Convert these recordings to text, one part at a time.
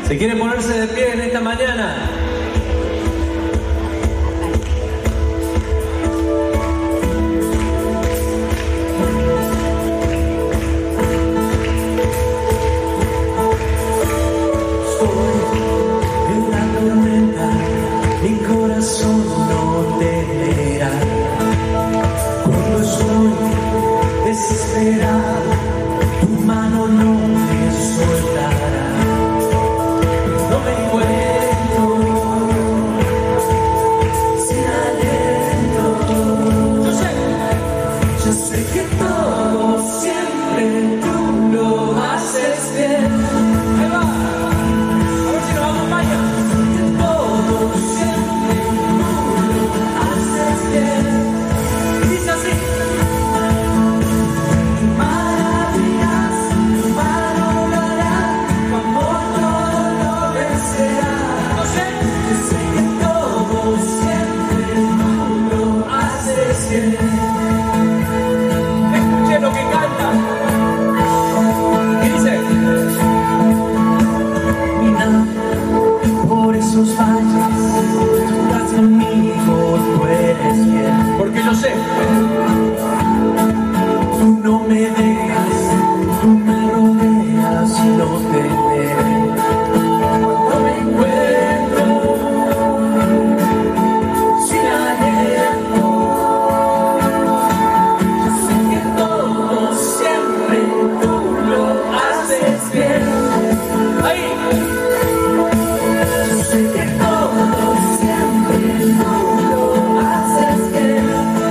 Si quiere ponerse de pie en esta mañana. Mi corazón no temerá. Cuando estoy desesperado, tu mano no me soltará. No me encuentro sin aliento. Yo sé que todo siempre tú lo haces bien. Ahí va. A ver si nos acompaña. Dice así: maravillas, tu mano lo hará, tu amor todo lo vencerá. Yo sé que todo siempre tú lo haces bien. Escuche lo que canta. ¿Qué dice? Mira por esos valles, tú estás conmigo, tú eres fiel. Porque yo sé, tú no me dejas, tú me rodeas y no temeré. Cuando me encuentro sin aliento, yo sé que todo siempre tú lo haces bien. Ahí. Yo sé que todo siempre tú lo haces bien.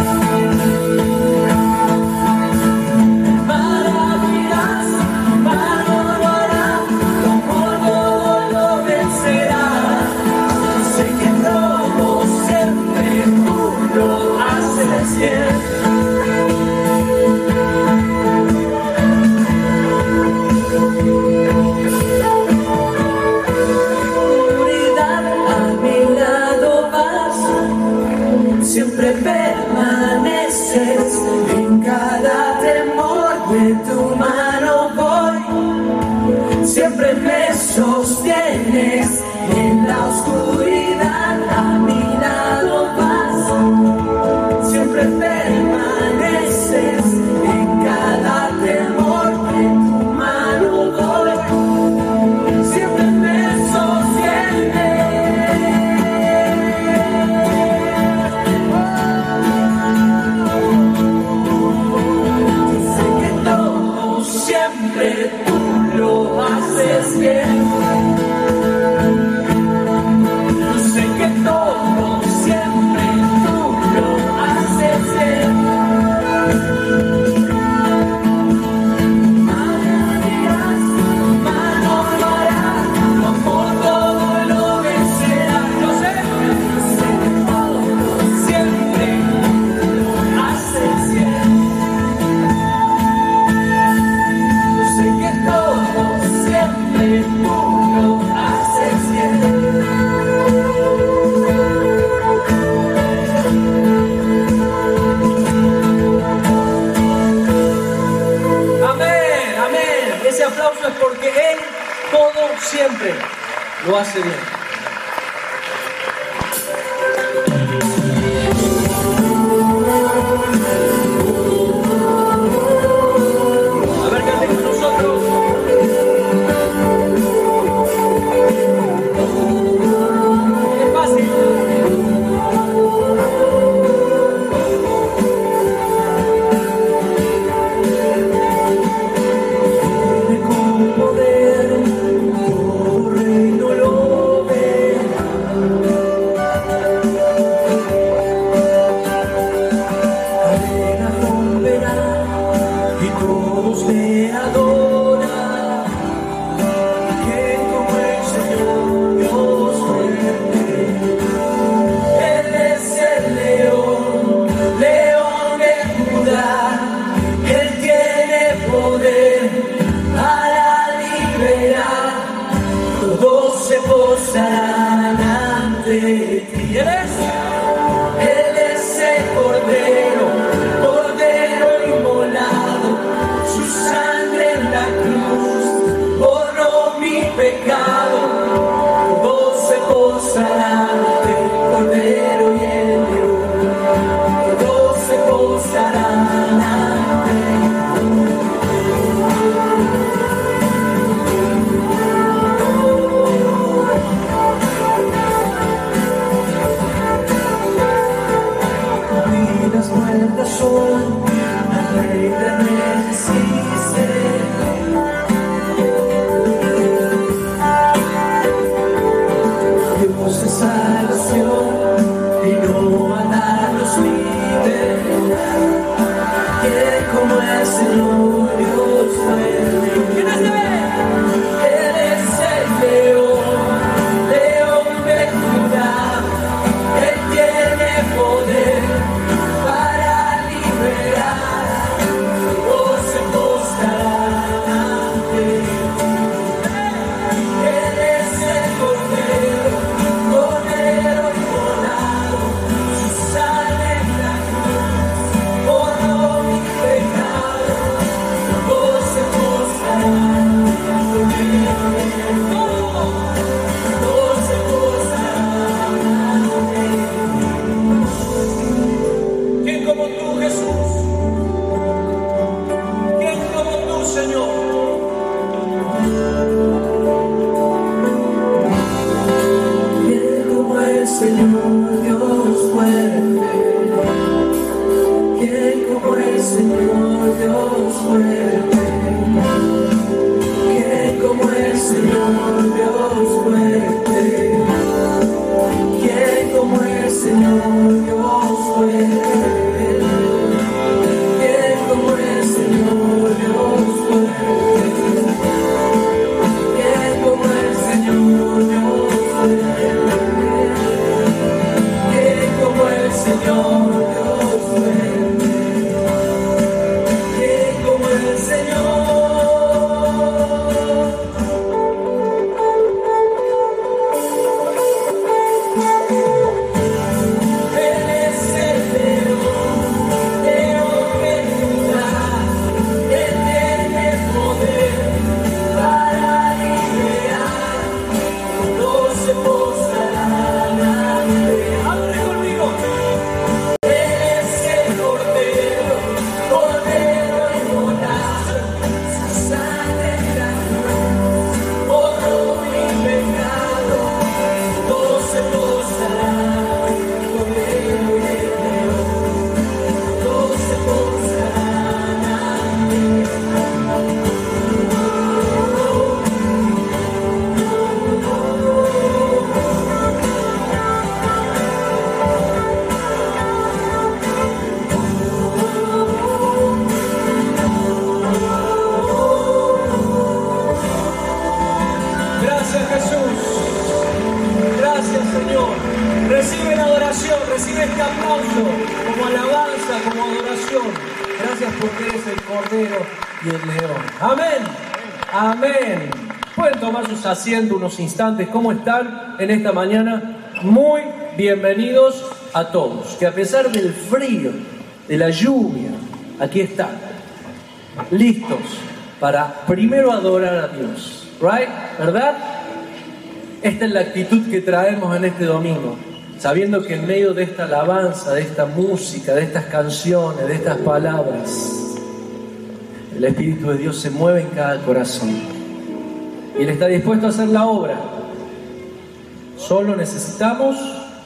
Maravillas, tu mano lo hará, tu amor todo lo vencerá. Yo sé que todo siempre tú lo haces bien. Siempre permaneces en cada temor, de tu mano voy. Siempre me sostienes en la oscuridad, a mi lado vas. Siempre permaneces en cada temor, de tu mano voy. Siempre me sostienes. Siempre tú lo haces bien. Yo sé que todo siempre tú lo haces bien. Maravillas, tu mano lo hará, tu amor todo lo vencerá. Yo sé que todo siempre lo haces bien. Sé que todo siempre tú lo haces bien. Amén, amén. Ese aplauso es porque Él todo siempre lo hace bien. A ver, cante con nosotros. Es fácil. Con poder, todo reino lo ve. Gracias, Señor. Recibe la adoración, recibe este aplauso como alabanza, como adoración. Gracias porque eres el Cordero y el León. Amén. Amén. Pueden tomar sus asientos unos instantes. ¿Cómo están en esta mañana? Muy bienvenidos a todos. Que a pesar del frío, de la lluvia, aquí están, listos para primero adorar a Dios. ¿Right? ¿Verdad? Esta es la actitud que traemos en este domingo, sabiendo que en medio de esta alabanza, de esta música, de estas canciones, de estas palabras, el Espíritu de Dios se mueve en cada corazón y Él está dispuesto a hacer la obra. Solo necesitamos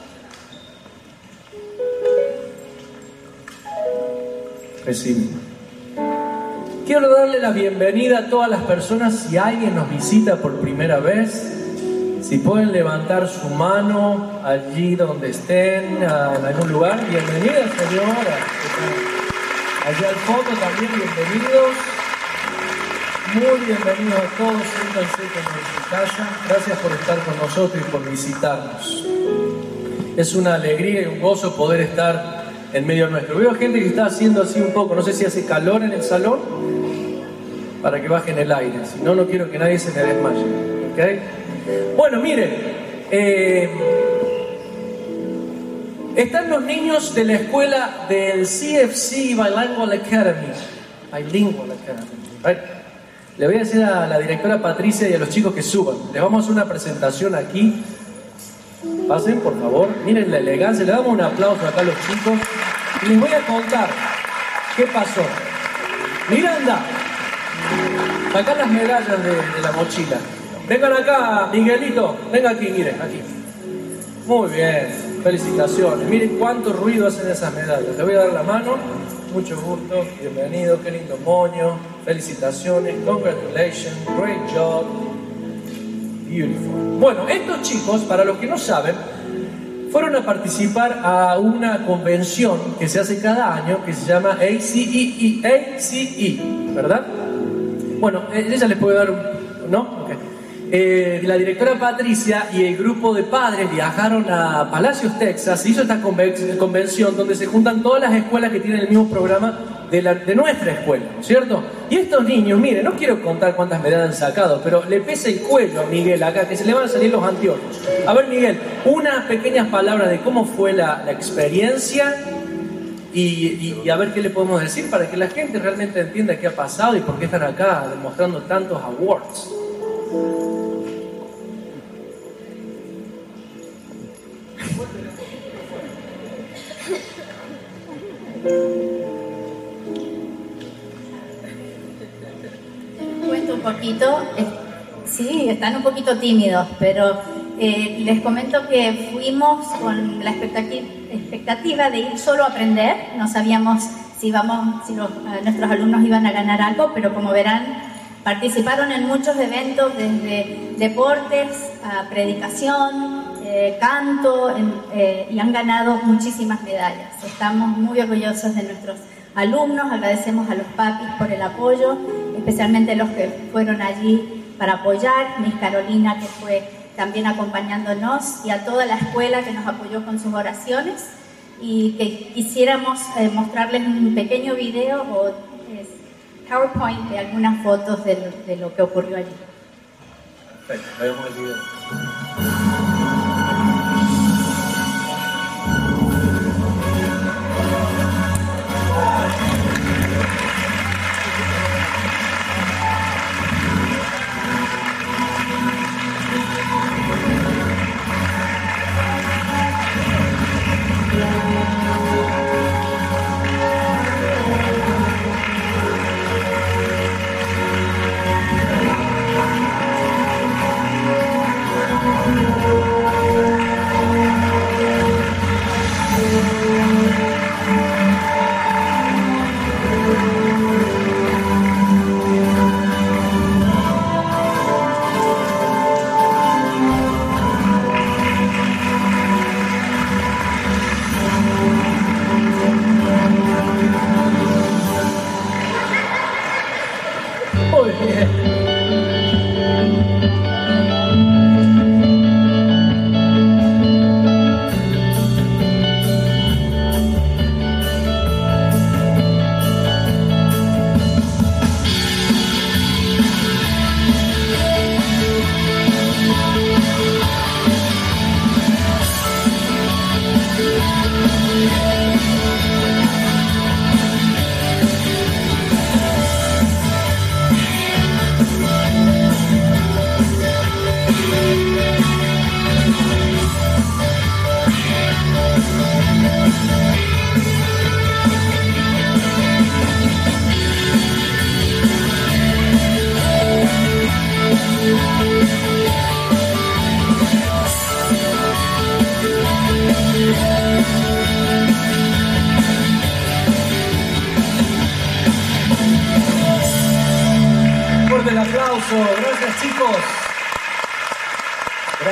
recibir. Quiero darle la bienvenida a todas las personas. Si alguien nos visita por primera vez, si pueden levantar su mano allí donde estén, en algún lugar. Bienvenida, señora. Allá al fondo también, bienvenidos. Muy bienvenidos a todos. Siéntanse como en su casa. Gracias por estar con nosotros y por visitarnos. Es una alegría y un gozo poder estar en medio nuestro. Veo gente que está haciendo así un poco, no sé si hace calor en el salón, para que bajen el aire. Si no, no quiero que nadie se me desmaye. ¿Okay? Bueno, miren, están los niños de la escuela del CFC Bilingual Academy. Bilingual Academy, right? Le voy a decir a la directora Patricia y a los chicos que suban. Les vamos a hacer una presentación aquí. Pasen, por favor. Miren la elegancia. Le damos un aplauso acá a los chicos. Y les voy a contar qué pasó. Miranda, sacá las medallas de la mochila. Vengan acá, Miguelito. Venga aquí, miren, aquí. Muy bien, felicitaciones. Miren cuánto ruido hacen esas medallas. Le voy a dar la mano. Mucho gusto, bienvenido, qué lindo moño. Felicitaciones, congratulations, great job. Beautiful. Bueno, estos chicos, para los que no saben, fueron a participar a una convención que se hace cada año, que se llama ACE, ¿verdad? Bueno, ella les puede dar un... ¿no? Okay. La directora Patricia y el grupo de padres viajaron a Palacios, Texas. Se hizo esta convención donde se juntan todas las escuelas que tienen el mismo programa de nuestra escuela, ¿no es cierto? Y estos niños, miren, no quiero contar cuántas medallas han sacado, pero le pesa el cuello a Miguel acá, que se le van a salir los anteojos. A ver, Miguel, unas pequeñas palabras de cómo fue la experiencia y a ver qué le podemos decir para que la gente realmente entienda qué ha pasado y por qué están acá demostrando tantos awards. Cuento un poquito, sí, están un poquito tímidos, pero les comento que fuimos con la expectativa de ir solo a aprender. No sabíamos si nuestros alumnos iban a ganar algo, pero como verán, participaron en muchos eventos, desde deportes a predicación, canto, y han ganado muchísimas medallas. Estamos muy orgullosos de nuestros alumnos, agradecemos a los papis por el apoyo, especialmente los que fueron allí para apoyar, Miss Carolina, que fue también acompañándonos, y a toda la escuela que nos apoyó con sus oraciones, y que quisiéramos mostrarles un pequeño video o PowerPoint de algunas fotos de lo que ocurrió allí. Perfecto, veamos el video.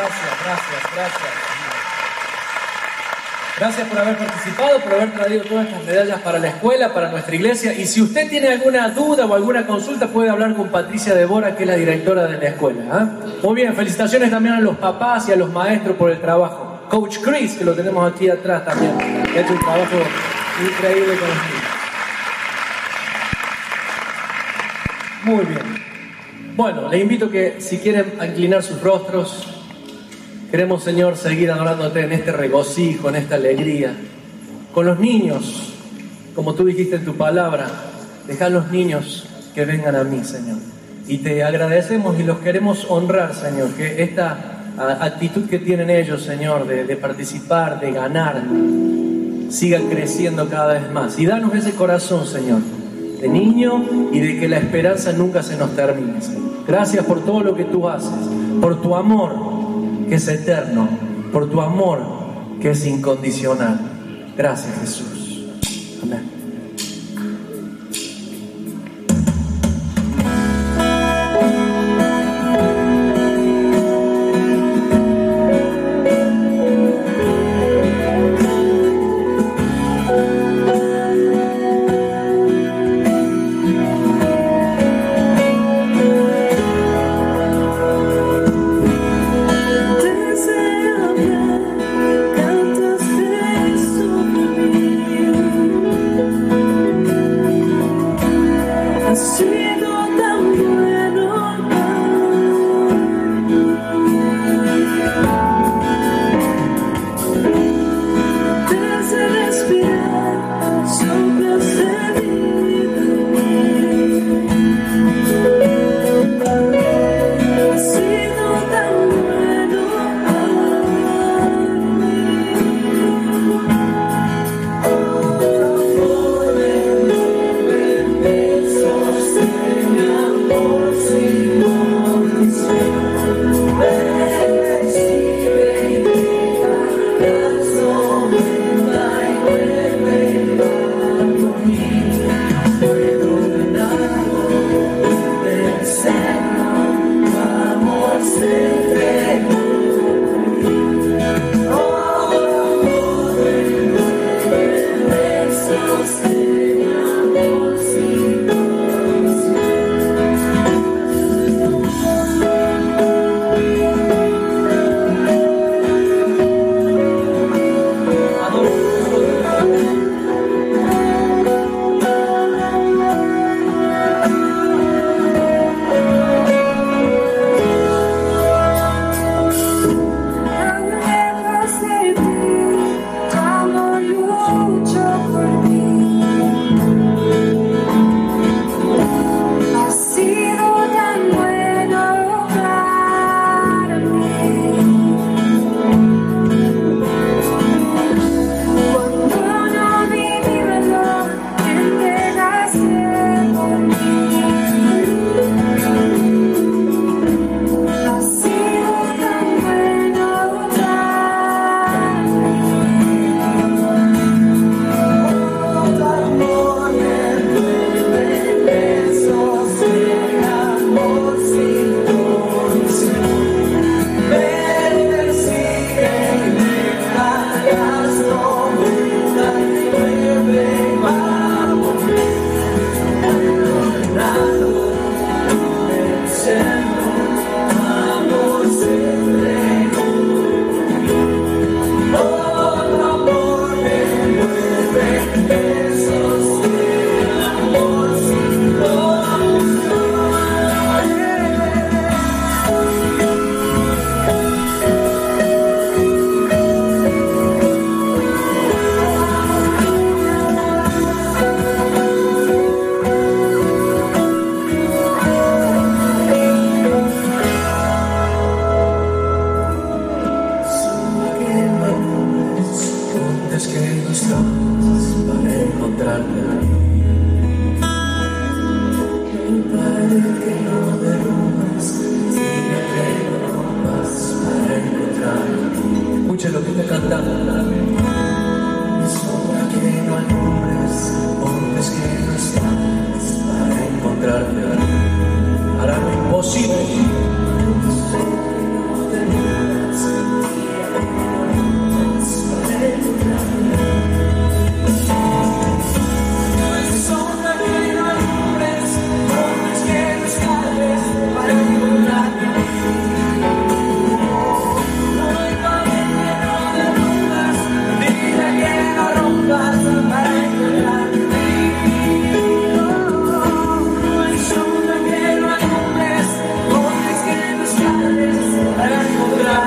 Gracias. Gracias por haber participado, por haber traído todas estas medallas para la escuela, para nuestra iglesia. Y si usted tiene alguna duda o alguna consulta, puede hablar con Patricia Devora, que es la directora de la escuela. Muy bien, felicitaciones también a los papás y a los maestros por el trabajo. Coach Chris, que lo tenemos aquí atrás también, que ha hecho un trabajo increíble con los niños. Muy bien. Bueno, les invito que si quieren a inclinar sus rostros. Queremos, Señor, seguir adorándote en este regocijo, en esta alegría. Con los niños, como tú dijiste en tu palabra, deja a los niños que vengan a mí, Señor. Y te agradecemos y los queremos honrar, Señor, que esta actitud que tienen ellos, Señor, de participar, de ganar, siga creciendo cada vez más. Y danos ese corazón, Señor, de niño y de que la esperanza nunca se nos termine, Señor. Gracias por todo lo que tú haces, por tu amor que es eterno, por tu amor que es incondicional. Gracias, Jesús. Amén. Deseo que cantas sobre mí.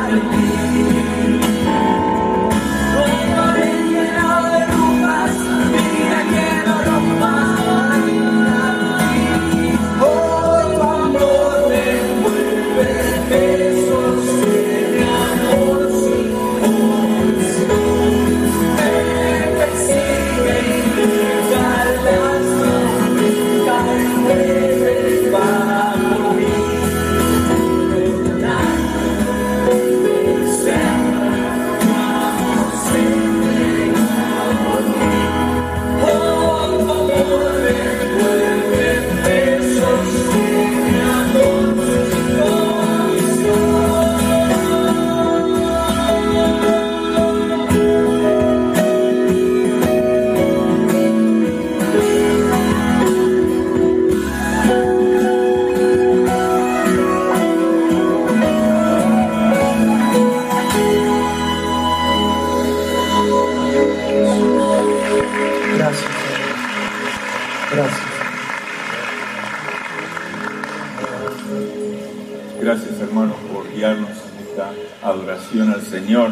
Gracias, hermanos, por guiarnos en esta adoración al Señor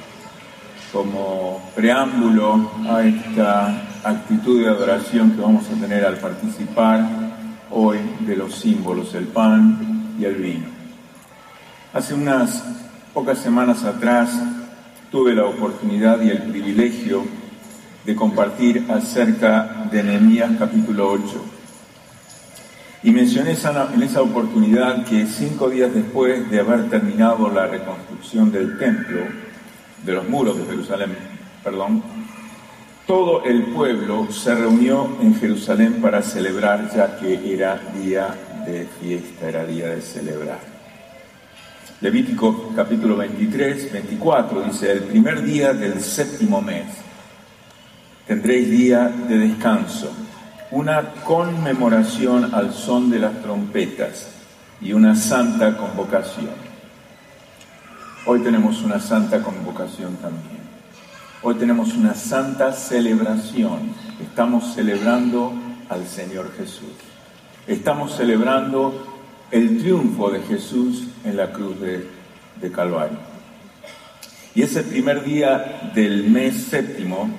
como preámbulo a esta actitud de adoración que vamos a tener al participar hoy de los símbolos, el pan y el vino. Hace unas pocas semanas atrás tuve la oportunidad y el privilegio de compartir acerca de Nehemías capítulo 8. Y mencioné en esa oportunidad que 5 días después de haber terminado la reconstrucción del templo, de los muros de Jerusalén, todo el pueblo se reunió en Jerusalén para celebrar, ya que era día de fiesta, era día de celebrar. Levítico capítulo 24 dice: el primer día del 7º mes tendréis día de descanso, una conmemoración al son de las trompetas y una santa convocación. Hoy tenemos una santa convocación también. Hoy tenemos una santa celebración. Estamos celebrando al Señor Jesús. Estamos celebrando el triunfo de Jesús en la cruz de Calvario. Y ese primer día del mes 7º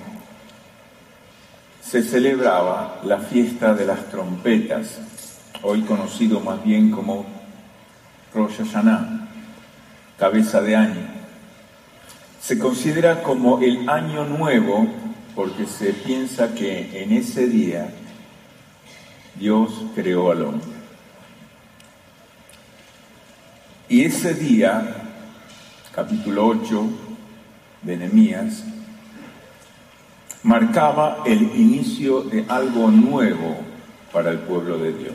se celebraba la fiesta de las trompetas, hoy conocido más bien como Rosh Hashanah, cabeza de año. Se considera como el año nuevo porque se piensa que en ese día Dios creó al hombre. Y ese día, capítulo 8 de Nehemías, marcaba el inicio de algo nuevo para el pueblo de Dios.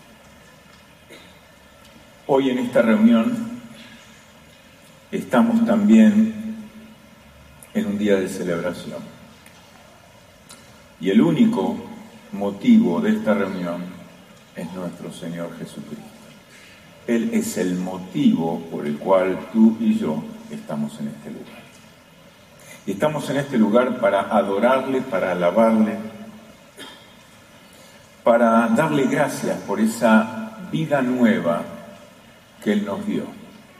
Hoy en esta reunión estamos también en un día de celebración. Y el único motivo de esta reunión es nuestro Señor Jesucristo. Él es el motivo por el cual tú y yo estamos en este lugar. Y estamos en este lugar para adorarle, para alabarle, para darle gracias por esa vida nueva que Él nos dio.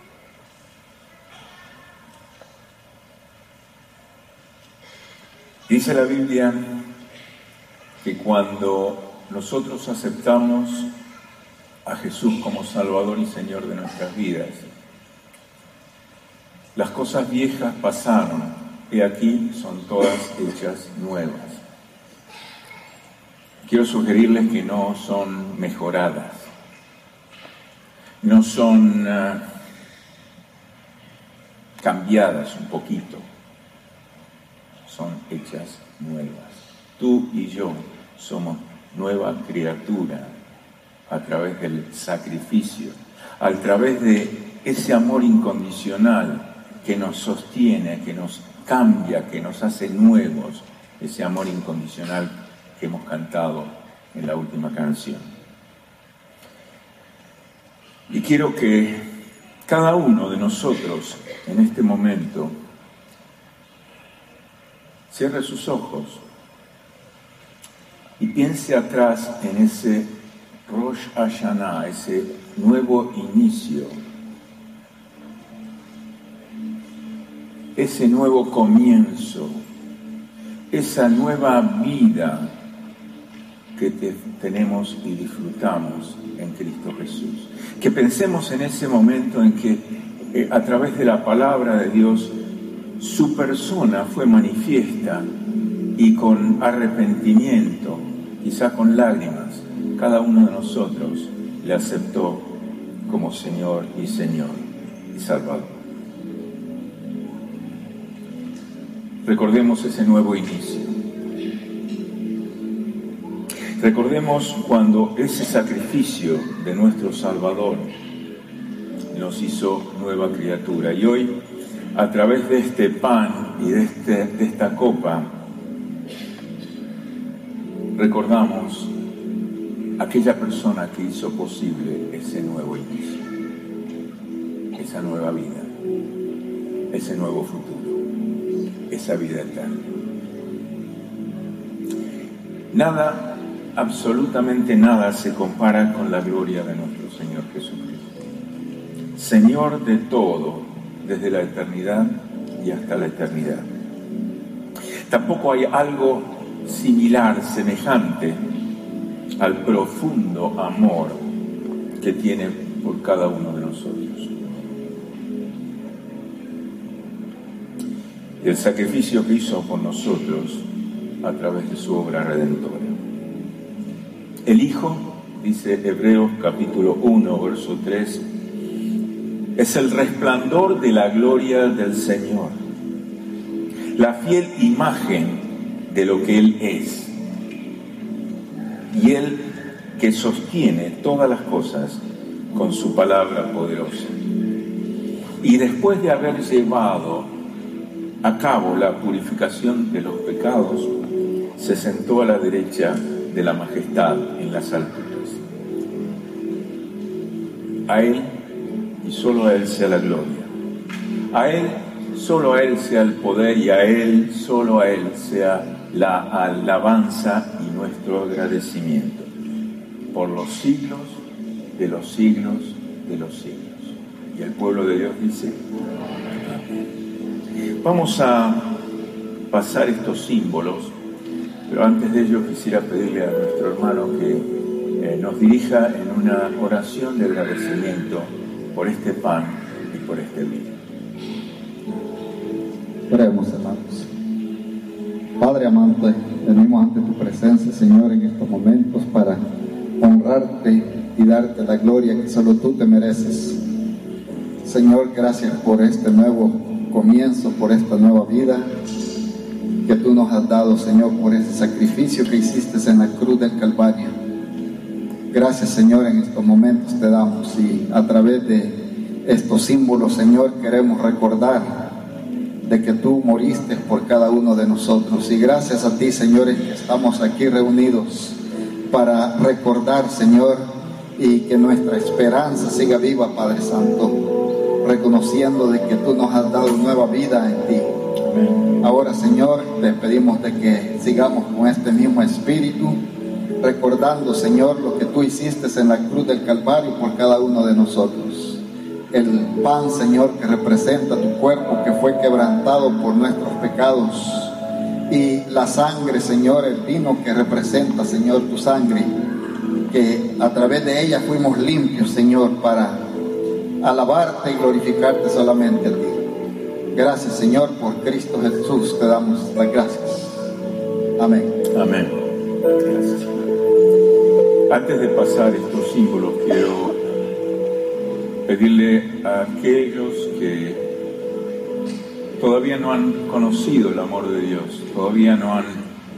Dice la Biblia que cuando nosotros aceptamos a Jesús como Salvador y Señor de nuestras vidas, las cosas viejas pasaron. Y aquí son todas hechas nuevas. Quiero sugerirles que no son mejoradas, no son cambiadas un poquito, son hechas nuevas. Tú y yo somos nueva criatura a través del sacrificio, a través de ese amor incondicional que nos sostiene, que nos cambia, que nos hace nuevos, ese amor incondicional que hemos cantado en la última canción. Y quiero que cada uno de nosotros en este momento cierre sus ojos y piense atrás en ese Rosh Hashanah, ese nuevo inicio ese nuevo comienzo, esa nueva vida que tenemos y disfrutamos en Cristo Jesús. Que pensemos en ese momento en que a través de la palabra de Dios su persona fue manifiesta y con arrepentimiento, quizá con lágrimas, cada uno de nosotros le aceptó como Señor y Salvador. Recordemos ese nuevo inicio. Recordemos cuando ese sacrificio de nuestro Salvador nos hizo nueva criatura. Y hoy, a través de este pan y de esta copa, recordamos aquella persona que hizo posible ese nuevo inicio, esa nueva vida, ese nuevo futuro, esa vida eterna. Nada, absolutamente nada se compara con la gloria de nuestro Señor Jesucristo. Señor de todo, desde la eternidad y hasta la eternidad. Tampoco hay algo similar, semejante al profundo amor que tiene por cada uno de nosotros. El sacrificio que hizo por nosotros a través de su obra redentora. El Hijo, dice Hebreos capítulo 1, verso 3, es el resplandor de la gloria del Señor, la fiel imagen de lo que Él es, y Él que sostiene todas las cosas con su palabra poderosa. Y después de haber llevado a cabo la purificación de los pecados, se sentó a la derecha de la majestad en las alturas. A Él y solo a Él sea la gloria. A Él, solo a Él sea el poder, y a Él, solo a Él sea la alabanza y nuestro agradecimiento por los siglos de los siglos de los siglos. Y el pueblo de Dios dice: amén. Vamos a pasar estos símbolos, pero antes de ello quisiera pedirle a nuestro hermano que nos dirija en una oración de agradecimiento por este pan y por este vino. Oremos, hermanos. Padre amante, venimos ante tu presencia, Señor, en estos momentos para honrarte y darte la gloria que solo tú te mereces. Señor, gracias por este nuevo comienzo, por esta nueva vida que tú nos has dado, Señor, por ese sacrificio que hiciste en la cruz del Calvario. Gracias, Señor, en estos momentos te damos, y a través de estos símbolos, Señor, queremos recordar de que tú moriste por cada uno de nosotros. Y gracias a ti, Señor, que estamos aquí reunidos para recordar, Señor, y que nuestra esperanza siga viva, Padre Santo, reconociendo de que tú nos has dado nueva vida en ti. Ahora, Señor, te pedimos de que sigamos con este mismo espíritu, recordando, Señor, lo que tú hiciste en la cruz del Calvario por cada uno de nosotros. El pan, Señor, que representa tu cuerpo, que fue quebrantado por nuestros pecados, y la sangre, Señor, el vino que representa, Señor, tu sangre, que a través de ella fuimos limpios, Señor, para alabarte y glorificarte solamente a ti. Gracias, Señor, por Cristo Jesús te damos las gracias. Amén. Amén. Gracias. Antes de pasar estos símbolos, quiero pedirle a aquellos que todavía no han conocido el amor de Dios, todavía no han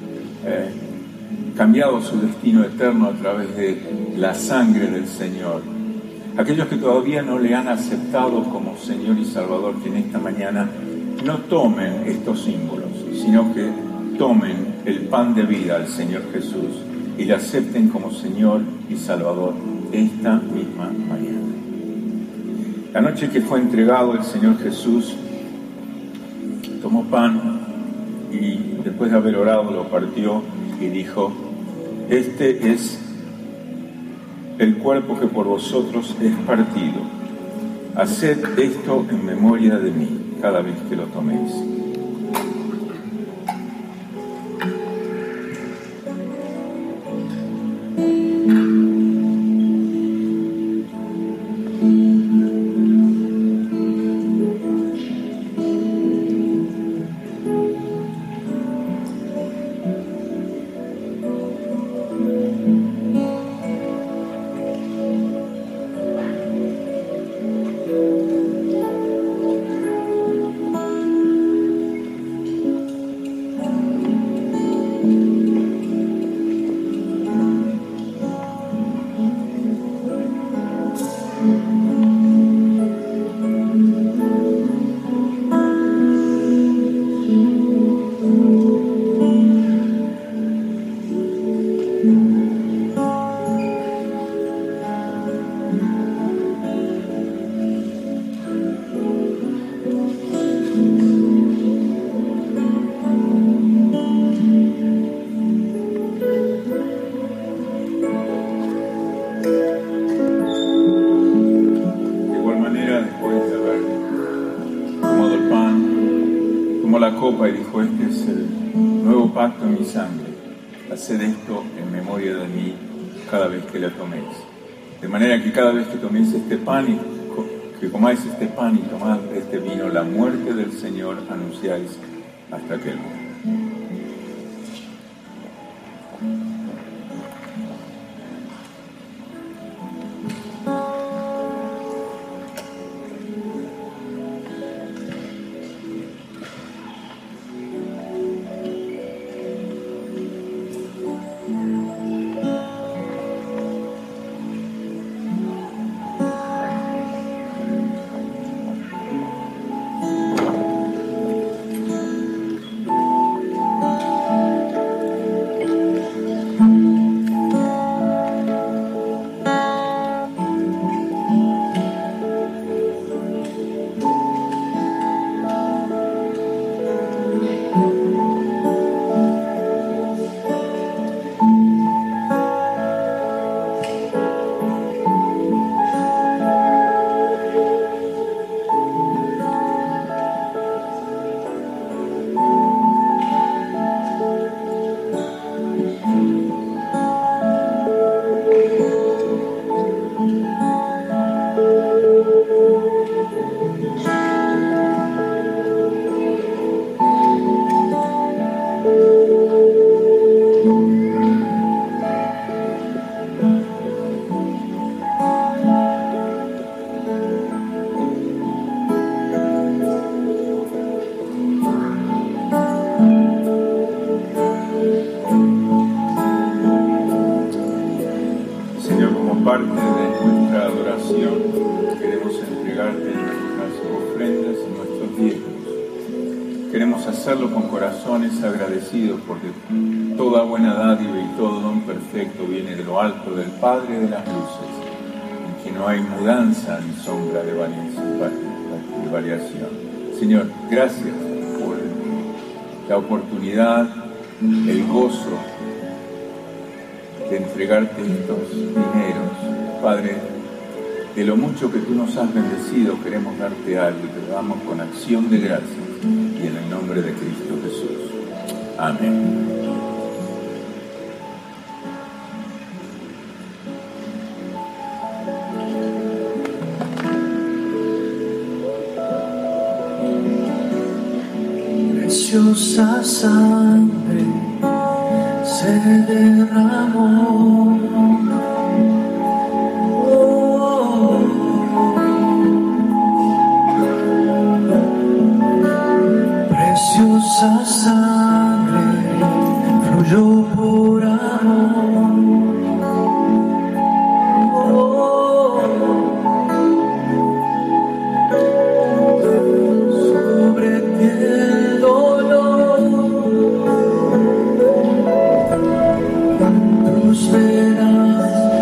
cambiado su destino eterno a través de la sangre del Señor, aquellos que todavía no le han aceptado como Señor y Salvador, que en esta mañana no tomen estos símbolos, sino que tomen el pan de vida al Señor Jesús y le acepten como Señor y Salvador esta misma mañana. La noche que fue entregado, el Señor Jesús tomó pan y después de haber orado lo partió y dijo: este es el cuerpo que por vosotros es partido. Haced esto en memoria de mí. cada vez que lo toméis. Y dijo: este es el nuevo pacto en mi sangre, haced esto en memoria de mí cada vez que la toméis. De manera que cada vez que toméis este pan y que comáis este pan y tomad este vino, la muerte del Señor anunciáis hasta que Él venga. Parte de nuestra adoración, queremos entregarte nuestras ofrendas y nuestros diezmos. Queremos hacerlo con corazones agradecidos, porque toda buena dádiva y todo don perfecto viene de lo alto del Padre de las luces, en que no hay mudanza ni sombra de variación. Señor, gracias por la oportunidad, el gozo de entregarte estos dineros. Padre, de lo mucho que tú nos has bendecido, queremos darte algo y te lo damos con acción de gracias y en el nombre de Cristo Jesús. Amén. Preciosa sangre se derramó. Preciosa sangre fluyó por amor. Sobre ti el dolor, tus venas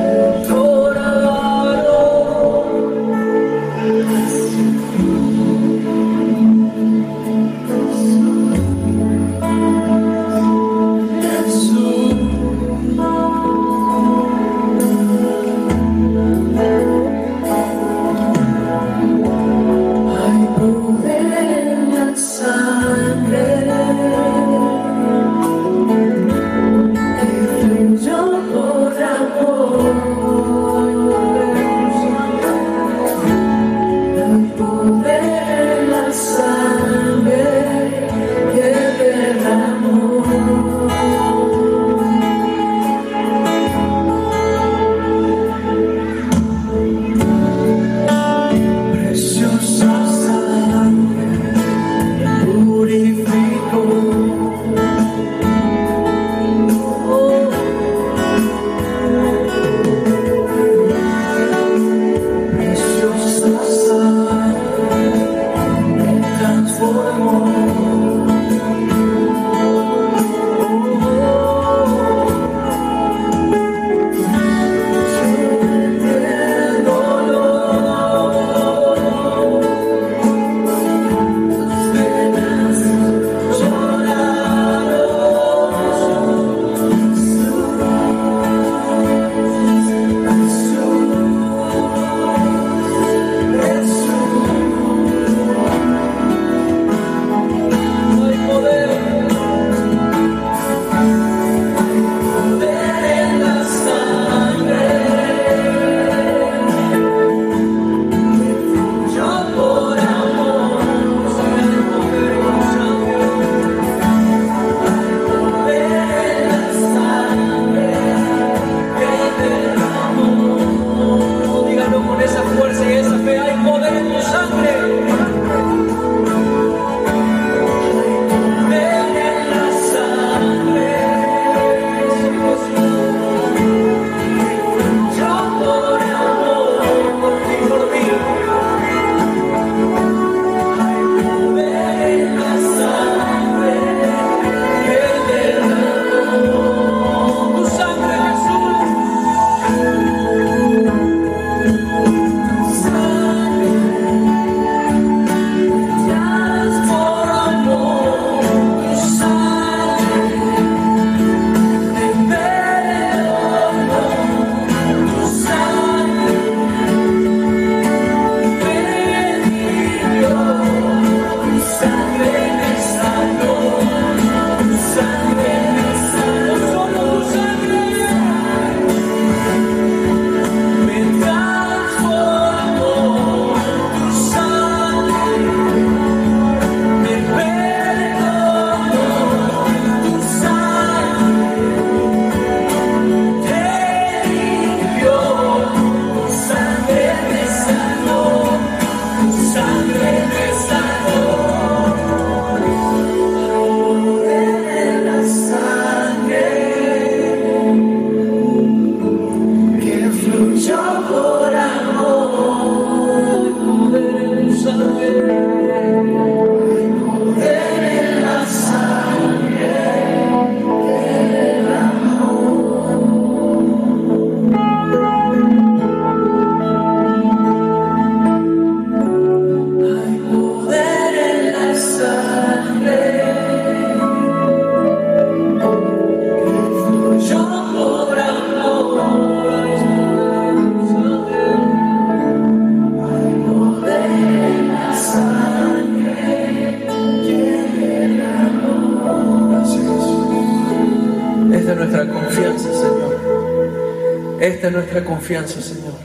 Esta es nuestra confianza, Señor.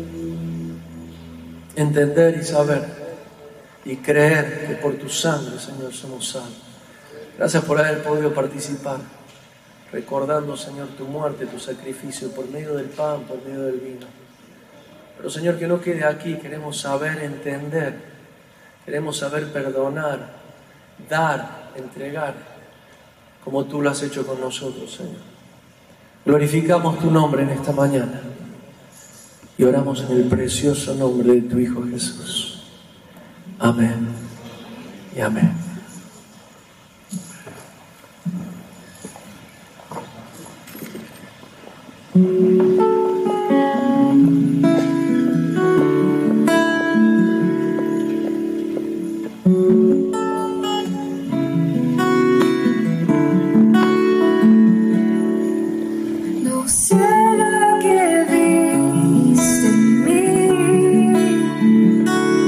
Entender y saber y creer que por tu sangre, Señor, somos salvos. Gracias por haber podido participar, recordando, Señor, tu muerte, tu sacrificio, por medio del pan, por medio del vino. Pero, Señor, que no quede aquí. Queremos saber entender, queremos saber perdonar, dar, entregar, como tú lo has hecho con nosotros, Señor. Glorificamos tu nombre en esta mañana y oramos en el precioso nombre de tu Hijo Jesús. Amén y amén. No sé lo que viste en mí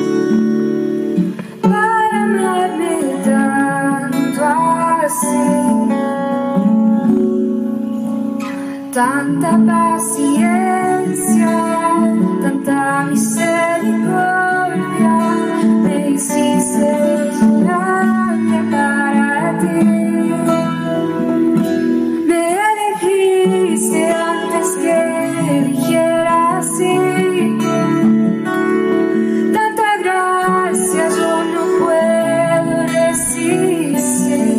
para amarme tanto así, tanta paciencia, tanta misericordia, me hiciste grande para ti. Antes que dijera sí, tanta gracia yo no puedo resistir.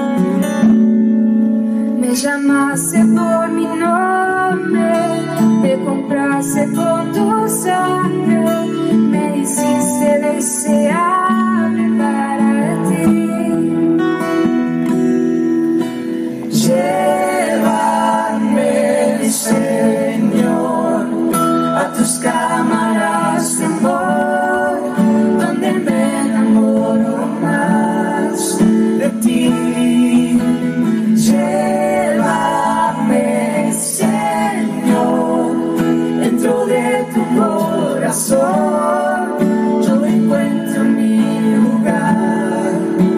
Me llamaste por mi nombre, me compraste con tu sangre, me hiciste deseable para ti. Señor, a tus cámaras de amor, donde me enamoro más de ti. Llévame, Señor, dentro de tu corazón, yo encuentro mi lugar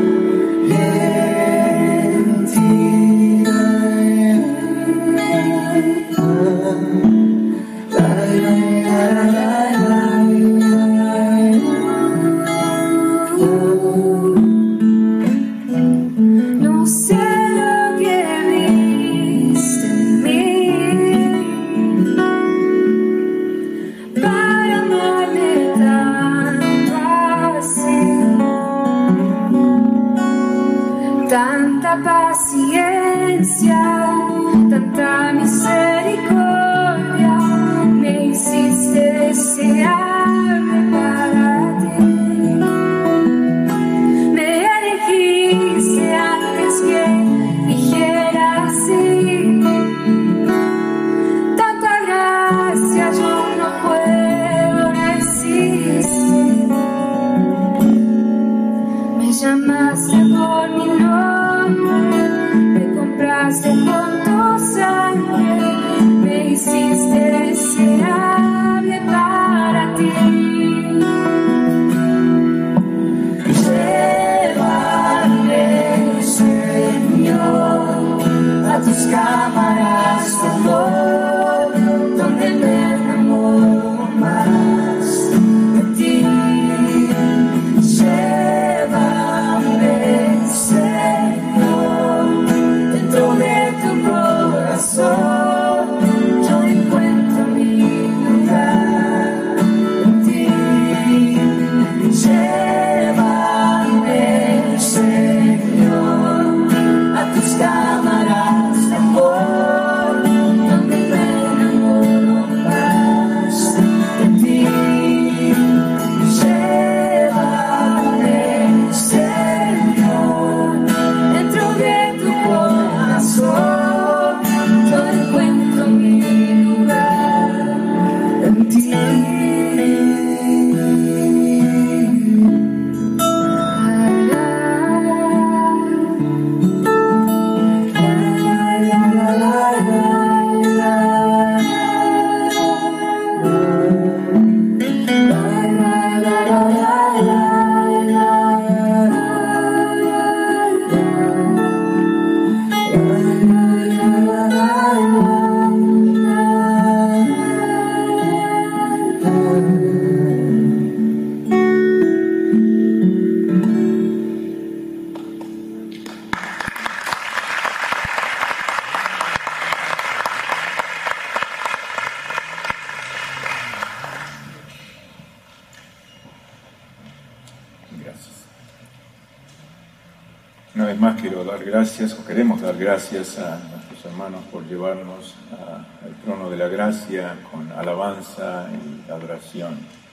en ti. No sé lo que viste en mí para amarme tanto así, tanta paciencia, tanta misericordia, me hiciste desearme para ti. Me elegiste antes que dijera sí, tanta gracia yo no puedo resistir. Me llamaste por mi nombre, me compraste con tu sangre, me hiciste deseable para ti. Llévame, Señor, a tus cámaras de amor, donde me enamoro más de ti. Llévame, Señor. Una vez más quiero dar gracias, o queremos dar gracias a nuestros hermanos por llevarnos al trono de la gracia con alabanza y adoración.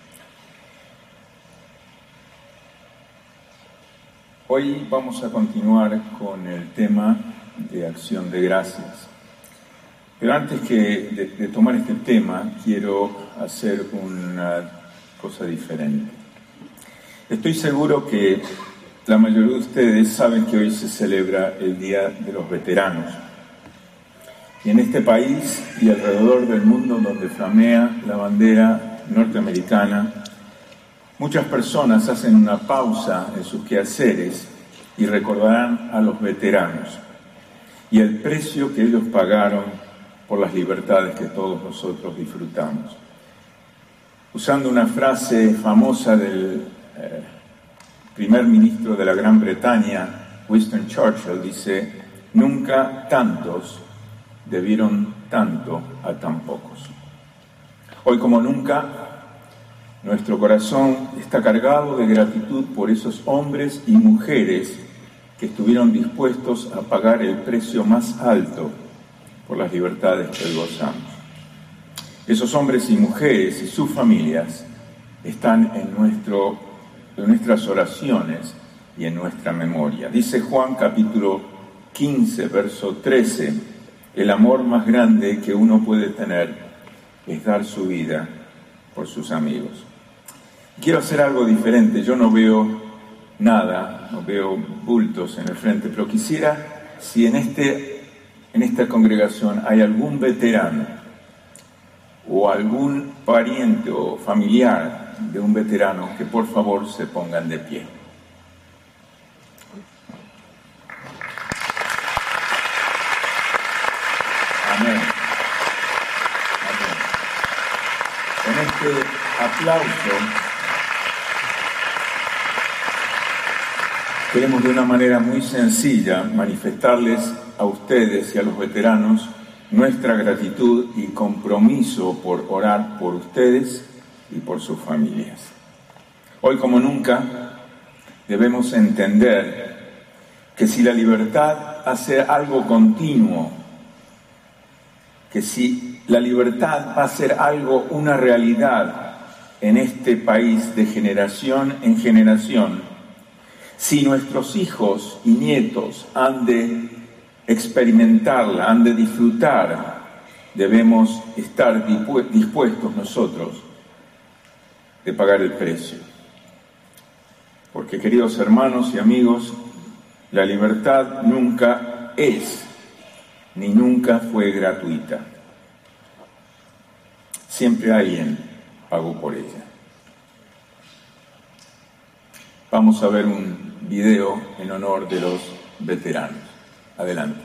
Hoy vamos a continuar con el tema de acción de gracias. Pero antes de tomar este tema, quiero hacer una cosa diferente. Estoy seguro que la mayoría de ustedes saben que hoy se celebra el Día de los Veteranos. Y en este país y alrededor del mundo donde flamea la bandera norteamericana, muchas personas hacen una pausa en sus quehaceres y recordarán a los veteranos y el precio que ellos pagaron por las libertades que todos nosotros disfrutamos. Usando una frase famosa del primer ministro de la Gran Bretaña, Winston Churchill, dice: nunca tantos debieron tanto a tan pocos. Hoy como nunca, nuestro corazón está cargado de gratitud por esos hombres y mujeres que estuvieron dispuestos a pagar el precio más alto por las libertades que hoy gozamos. Esos hombres y mujeres y sus familias están en nuestras oraciones y en nuestra memoria. Dice Juan capítulo 15, verso 13, el amor más grande que uno puede tener es dar su vida por sus amigos. Quiero hacer algo diferente. Yo no veo nada, no veo bultos en el frente, pero quisiera, si en esta congregación hay algún veterano o algún pariente o familiar de un veterano, que por favor se pongan de pie. Amén. Amén. Con este aplauso queremos de una manera muy sencilla manifestarles a ustedes y a los veteranos nuestra gratitud y compromiso por orar por ustedes y por sus familias. Hoy como nunca debemos entender que si la libertad va a ser algo continuo, que si la libertad va a ser algo, una realidad en este país de generación en generación, si nuestros hijos y nietos han de experimentarla, han de disfrutar, debemos estar dispuestos nosotros de pagar el precio. Porque, queridos hermanos y amigos, la libertad nunca es ni nunca fue gratuita. Siempre alguien pagó por ella. Vamos a ver un video en honor de los veteranos. Adelante.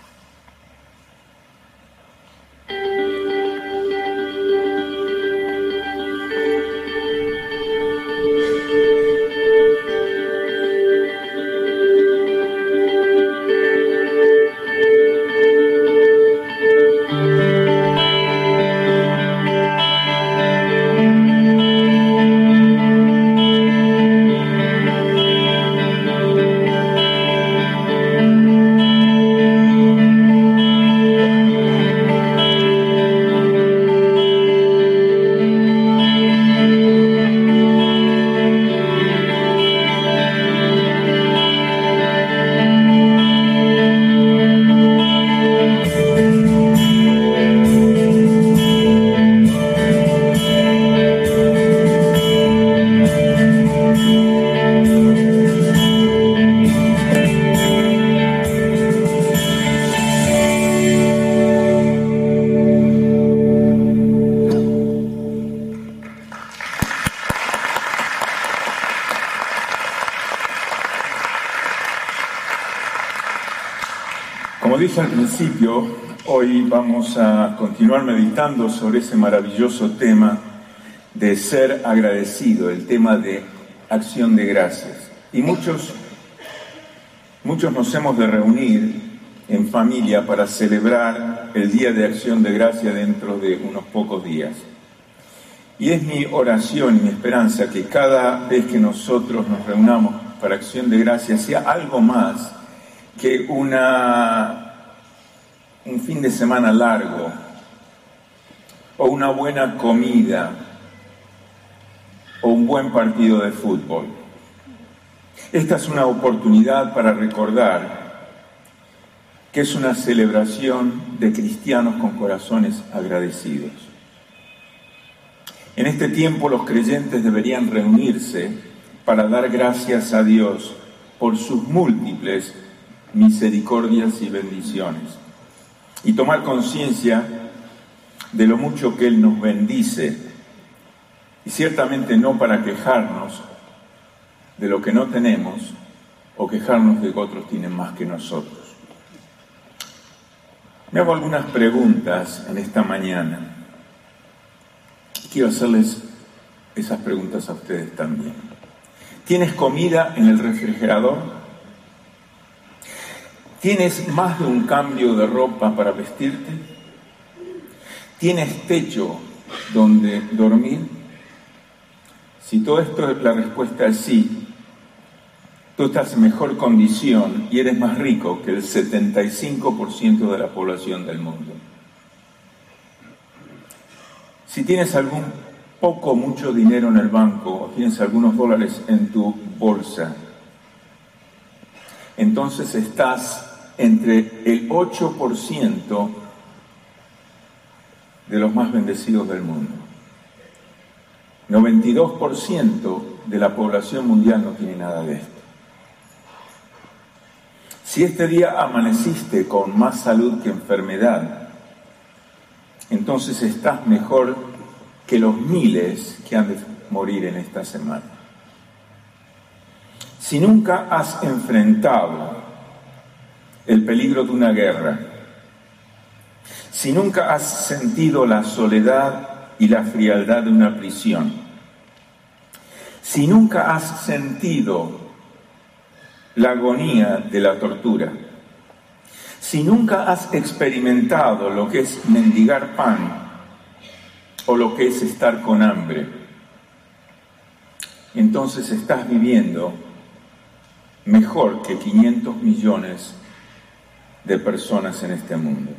Como dije al principio, hoy vamos a continuar meditando sobre ese maravilloso tema de ser agradecido, el tema de acción de gracias. Y muchos nos hemos de reunir en familia para celebrar el Día de Acción de Gracia dentro de unos pocos días. Y es mi oración y mi esperanza que cada vez que nosotros nos reunamos para Acción de Gracia sea algo más que un fin de semana largo o una buena comida o un buen partido de fútbol. Esta es una oportunidad para recordar que es una celebración de cristianos con corazones agradecidos. En este tiempo los creyentes deberían reunirse para dar gracias a Dios por sus múltiples misericordias y bendiciones y tomar conciencia de lo mucho que Él nos bendice, y ciertamente no para quejarnos de lo que no tenemos o quejarnos de que otros tienen más que nosotros. Me hago algunas preguntas en esta mañana. Quiero hacerles esas preguntas a ustedes también. ¿Tienes comida en el refrigerador? ¿Tienes más de un cambio de ropa para vestirte? ¿Tienes techo donde dormir? Si todo esto, la respuesta es sí, tú estás en mejor condición y eres más rico que el 75% de la población del mundo. Si tienes algún poco o mucho dinero en el banco o tienes algunos dólares en tu bolsa, entonces estás entre el 8% de los más bendecidos del mundo. 92% de la población mundial no tiene nada de esto. Si este día amaneciste con más salud que enfermedad, entonces estás mejor que los miles que han de morir en esta semana. Si nunca has enfrentado el peligro de una guerra, si nunca has sentido la soledad y la frialdad de una prisión, si nunca has sentido la agonía de la tortura, si nunca has experimentado lo que es mendigar pan o lo que es estar con hambre, entonces estás viviendo mejor que 500 millones de personas en este mundo.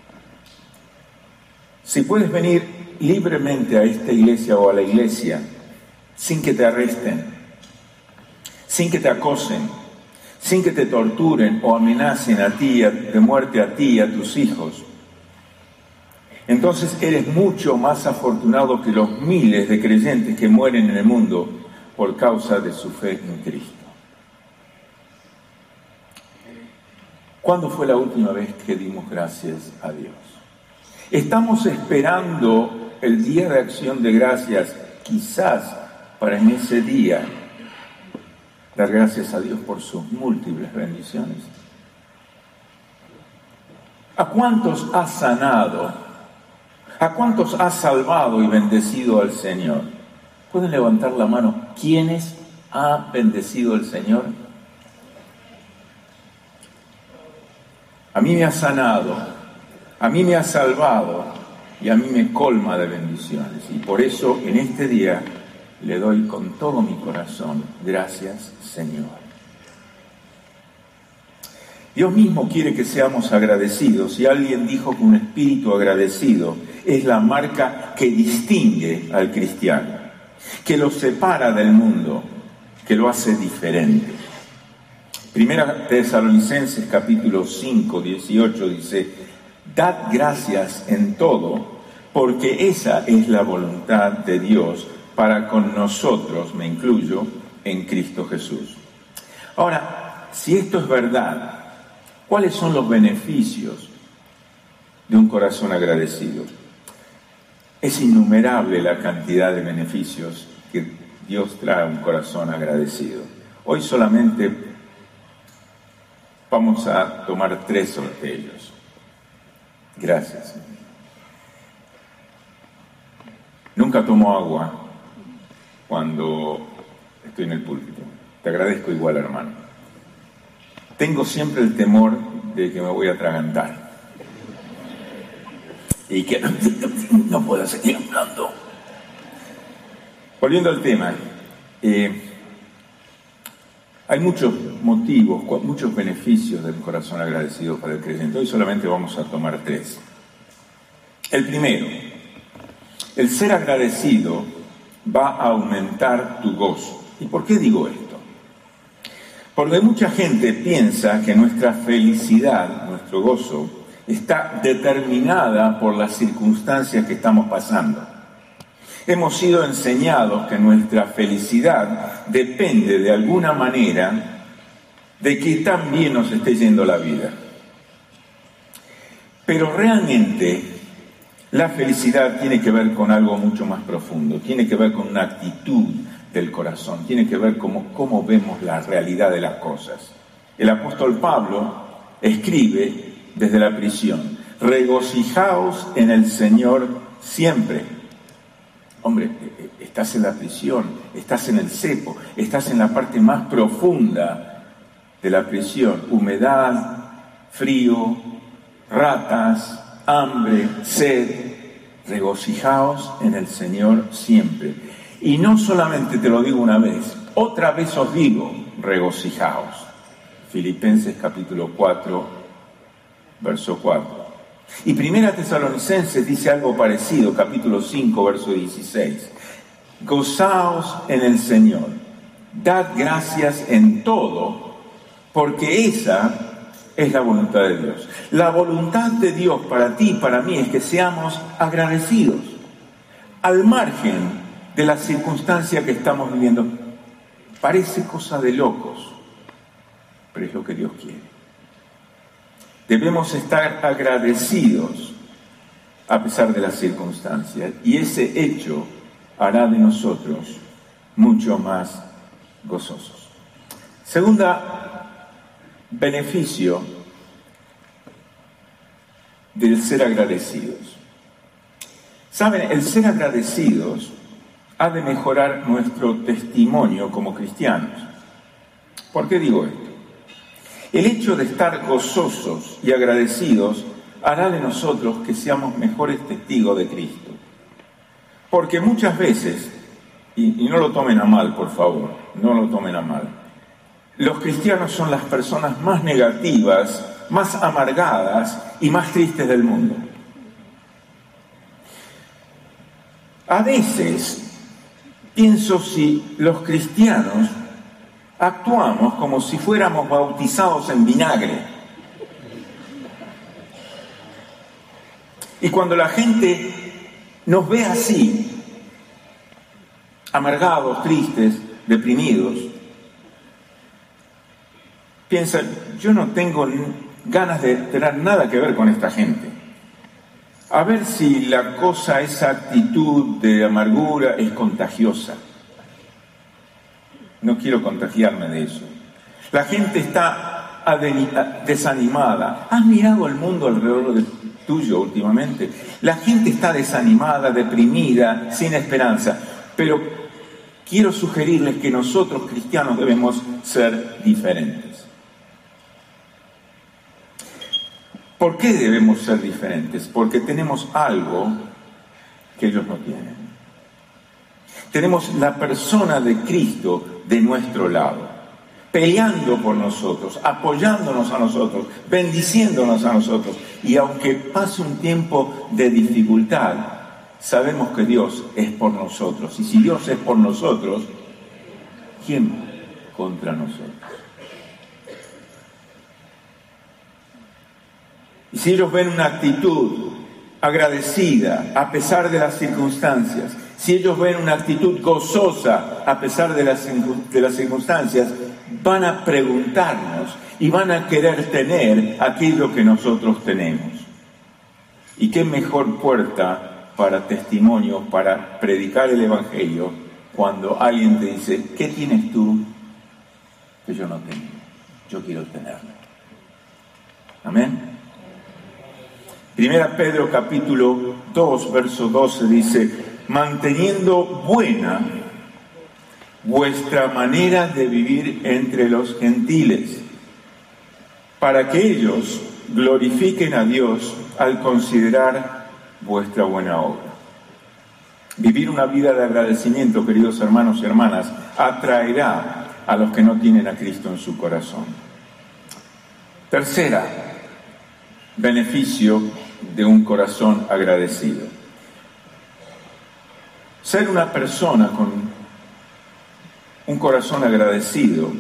Si puedes venir libremente a esta iglesia o a la iglesia sin que te arresten, sin que te acosen, sin que te torturen o amenacen a ti, de muerte a ti y a tus hijos, entonces eres mucho más afortunado que los miles de creyentes que mueren en el mundo por causa de su fe en Cristo. ¿Cuándo fue la última vez que dimos gracias a Dios? Estamos esperando el Día de Acción de Gracias, quizás para en ese día dar gracias a Dios por sus múltiples bendiciones. ¿A cuántos has sanado? ¿A cuántos has salvado y bendecido al Señor? ¿Pueden levantar la mano? ¿Quiénes ha bendecido el Señor? A mí me ha sanado, a mí me ha salvado y a mí me colma de bendiciones. Y por eso en este día le doy con todo mi corazón gracias, Señor. Dios mismo quiere que seamos agradecidos, y alguien dijo que un espíritu agradecido es la marca que distingue al cristiano, que lo separa del mundo, que lo hace diferente. Primera Tesalonicenses capítulo 5, 18 dice: dad gracias en todo, porque esa es la voluntad de Dios para con nosotros, me incluyo, en Cristo Jesús. Ahora, si esto es verdad, ¿cuáles son los beneficios de un corazón agradecido? Es innumerable la cantidad de beneficios que Dios trae a un corazón agradecido. Hoy solamente vamos a tomar 3 de ellos. Gracias. Nunca tomo agua cuando estoy en el púlpito. Te agradezco igual, hermano. Tengo siempre el temor de que me voy a atragantar y que no pueda seguir hablando. Volviendo al tema, Hay muchos motivos, muchos beneficios del corazón agradecido para el creyente. Hoy solamente vamos a tomar 3. El primero, el ser agradecido va a aumentar tu gozo. ¿Y por qué digo esto? Porque mucha gente piensa que nuestra felicidad, nuestro gozo, está determinada por las circunstancias que estamos pasando. Hemos sido enseñados que nuestra felicidad depende de alguna manera de que tan bien nos esté yendo la vida. Pero realmente la felicidad tiene que ver con algo mucho más profundo, tiene que ver con una actitud del corazón, tiene que ver con cómo vemos la realidad de las cosas. El apóstol Pablo escribe desde la prisión: regocijaos en el Señor siempre. Hombre, estás en la prisión, estás en el cepo, estás en la parte más profunda de la prisión. Humedad, frío, ratas, hambre, sed. Regocijaos en el Señor siempre. Y no solamente te lo digo una vez, otra vez os digo, regocijaos. Filipenses capítulo 4, verso 4. Y Primera Tesalonicenses dice algo parecido, capítulo 5, verso 16. Gozaos en el Señor, dad gracias en todo, porque esa es la voluntad de Dios. La voluntad de Dios para ti y para mí es que seamos agradecidos, al margen de la circunstancia que estamos viviendo. Parece cosa de locos, pero es lo que Dios quiere. Debemos estar agradecidos a pesar de las circunstancias, y ese hecho hará de nosotros mucho más gozosos. Segunda beneficio del ser agradecidos. Saben, el ser agradecidos ha de mejorar nuestro testimonio como cristianos. ¿Por qué digo esto? El hecho de estar gozosos y agradecidos hará de nosotros que seamos mejores testigos de Cristo. Porque muchas veces, y no lo tomen a mal, por favor, no lo tomen a mal, los cristianos son las personas más negativas, más amargadas y más tristes del mundo. A veces pienso si los cristianos actuamos como si fuéramos bautizados en vinagre. Y cuando la gente nos ve así, amargados, tristes, deprimidos, piensan, yo no tengo ganas de tener nada que ver con esta gente. A ver si la cosa, esa actitud de amargura es contagiosa. No quiero contagiarme de eso. La gente está desanimada. ¿Has mirado el mundo alrededor tuyo últimamente? La gente está desanimada, deprimida, sin esperanza. Pero quiero sugerirles que nosotros cristianos debemos ser diferentes. ¿Por qué debemos ser diferentes? Porque tenemos algo que ellos no tienen. Tenemos la persona de Cristo de nuestro lado, peleando por nosotros, apoyándonos a nosotros, bendiciéndonos a nosotros. Y aunque pase un tiempo de dificultad, sabemos que Dios es por nosotros. Y si Dios es por nosotros, ¿quién contra nosotros? Y si ellos ven una actitud agradecida a pesar de las circunstancias, si ellos ven una actitud gozosa a pesar de las circunstancias, van a preguntarnos y van a querer tener aquello que nosotros tenemos. ¿Y qué mejor puerta para testimonios, para predicar el Evangelio, cuando alguien te dice, ¿qué tienes tú que yo no tengo? Yo quiero tenerlo. Amén. Primera Pedro capítulo 2, verso 12 dice, manteniendo buena vuestra manera de vivir entre los gentiles, para que ellos glorifiquen a Dios al considerar vuestra buena obra. Vivir una vida de agradecimiento, queridos hermanos y hermanas, atraerá a los que no tienen a Cristo en su corazón. Tercera, beneficio de un corazón agradecido. Ser una persona con un corazón agradecido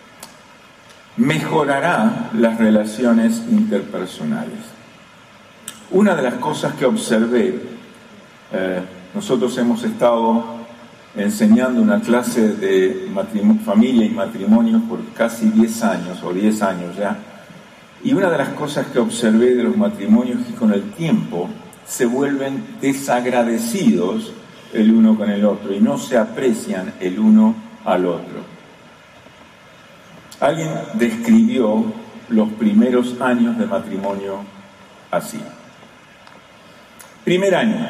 mejorará las relaciones interpersonales. Una de las cosas que observé, nosotros hemos estado enseñando una clase de familia y matrimonio por casi 10 años, o 10 años ya, y una de las cosas que observé de los matrimonios es que con el tiempo se vuelven desagradecidos el uno con el otro y no se aprecian el uno al otro. Alguien describió los primeros años de matrimonio así. Primer año.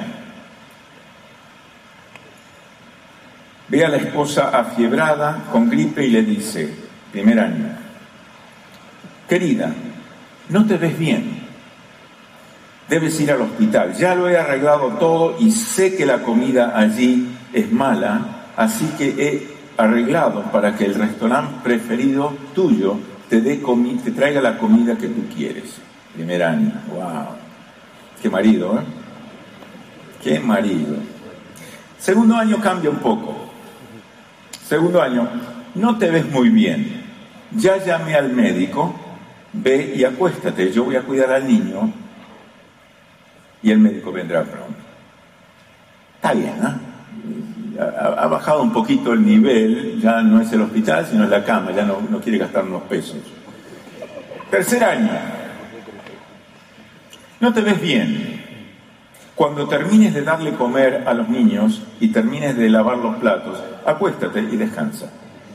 Ve a la esposa afiebrada, con gripe, y le dice, primer año, querida, no te ves bien, debes ir al hospital, ya lo he arreglado todo y sé que la comida allí es mala, así que he arreglado para que el restaurante preferido tuyo te traiga la comida que tú quieres. Primer año, wow, qué marido, ¿eh? Qué marido. Segundo año cambia un poco. Segundo año, no te ves muy bien, ya llamé al médico, ve y acuéstate, yo voy a cuidar al niño y el médico vendrá pronto. Está bien, ¿eh? Ha bajado un poquito el nivel, ya no es el hospital, sino es la cama, ya no quiere gastar unos pesos. Tercer año, no te ves bien. Cuando termines de darle comer a los niños y termines de lavar los platos, acuéstate y descansa.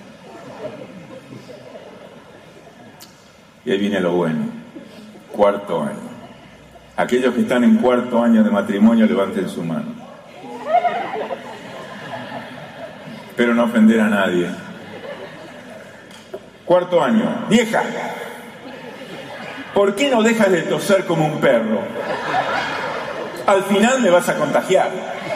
Y ahí viene lo bueno. Cuarto año. Aquellos que están en cuarto año de matrimonio, levanten su mano. Espero no ofender a nadie. Cuarto año. Vieja, ¿por qué no dejas de toser como un perro? Al final me vas a contagiar.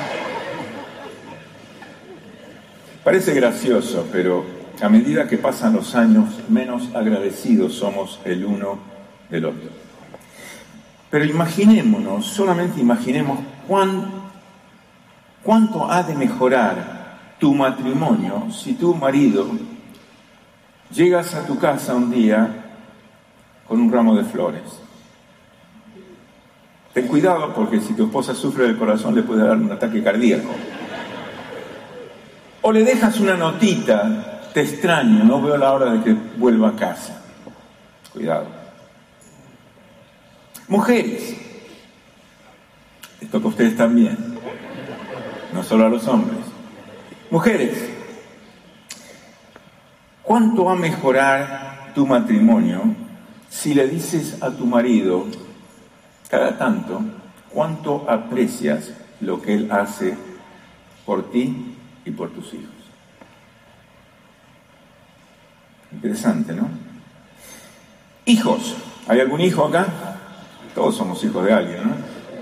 Parece gracioso, pero a medida que pasan los años, menos agradecidos somos el uno del otro. Pero imaginémonos, solamente imaginemos cuánto ha de mejorar tu matrimonio si tu marido llegas a tu casa un día con un ramo de flores. Ten cuidado porque si tu esposa sufre del corazón le puede dar un ataque cardíaco. O le dejas una notita, te extraño, no veo la hora de que vuelva a casa. Cuidado. Mujeres, les toca a ustedes también, no solo a los hombres. Mujeres, ¿cuánto va a mejorar tu matrimonio si le dices a tu marido cada tanto cuánto aprecias lo que él hace por ti y por tus hijos? Interesante, ¿no? Hijos, ¿hay algún hijo acá? Todos somos hijos de alguien, ¿no?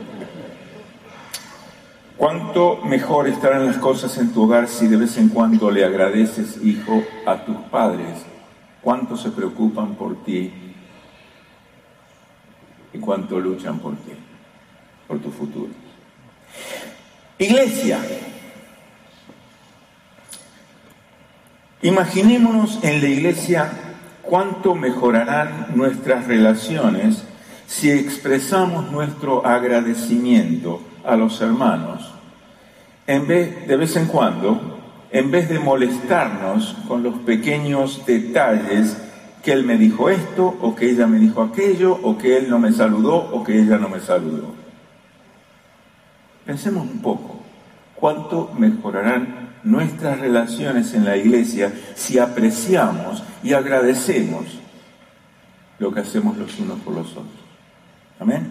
¿Cuánto mejor estarán las cosas en tu hogar si de vez en cuando le agradeces, hijo, a tus padres? ¿Cuánto se preocupan por ti? ¿Y cuánto luchan por ti, por tu futuro? Iglesia, imaginémonos en la iglesia cuánto mejorarán nuestras relaciones si expresamos nuestro agradecimiento a los hermanos de vez en cuando, en vez de molestarnos con los pequeños detalles que él me dijo esto, o que ella me dijo aquello, o que él no me saludó, o que ella no me saludó. Pensemos un poco, ¿cuánto mejorarán nuestras relaciones en la iglesia si apreciamos y agradecemos lo que hacemos los unos por los otros? Amén.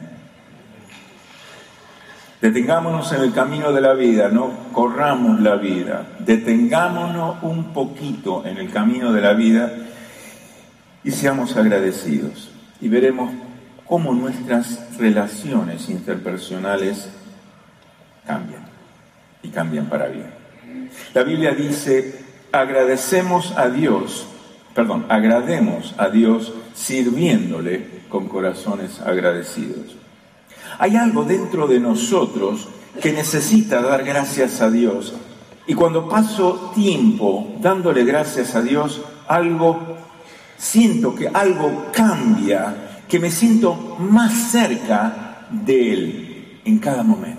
Detengámonos en el camino de la vida, no corramos la vida. Detengámonos un poquito en el camino de la vida y seamos agradecidos. Y veremos cómo nuestras relaciones interpersonales cambian, y cambian para bien. La Biblia dice, agrademos a Dios sirviéndole con corazones agradecidos. Hay algo dentro de nosotros que necesita dar gracias a Dios. Y cuando paso tiempo dándole gracias a Dios, siento que algo cambia, que me siento más cerca de Él en cada momento.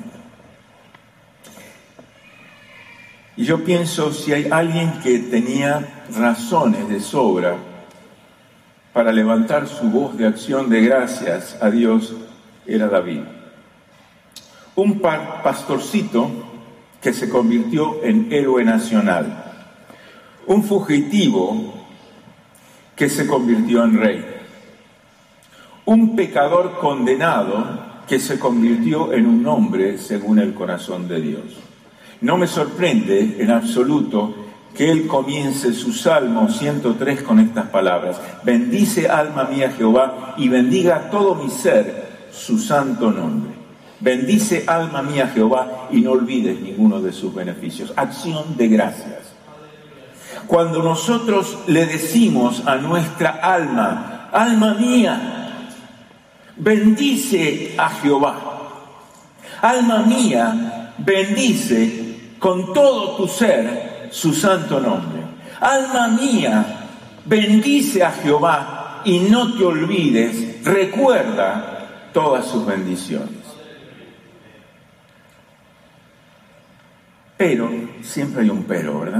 Y yo pienso, si hay alguien que tenía razones de sobra para levantar su voz de acción de gracias a Dios, era David. Un pastorcito que se convirtió en héroe nacional. Un fugitivo que se convirtió en rey. Un pecador condenado que se convirtió en un hombre según el corazón de Dios. No me sorprende en absoluto que él comience su Salmo 103 con estas palabras: bendice alma mía Jehová y bendiga todo mi ser su santo nombre. Bendice alma mía Jehová y no olvides ninguno de sus beneficios. Acción de gracias. Cuando nosotros le decimos a nuestra alma: alma mía, bendice a Jehová. Alma mía, bendice con todo tu ser su santo nombre. Alma mía, bendice a Jehová y no te olvides, recuerda todas sus bendiciones. Pero, siempre hay un pero, ¿verdad?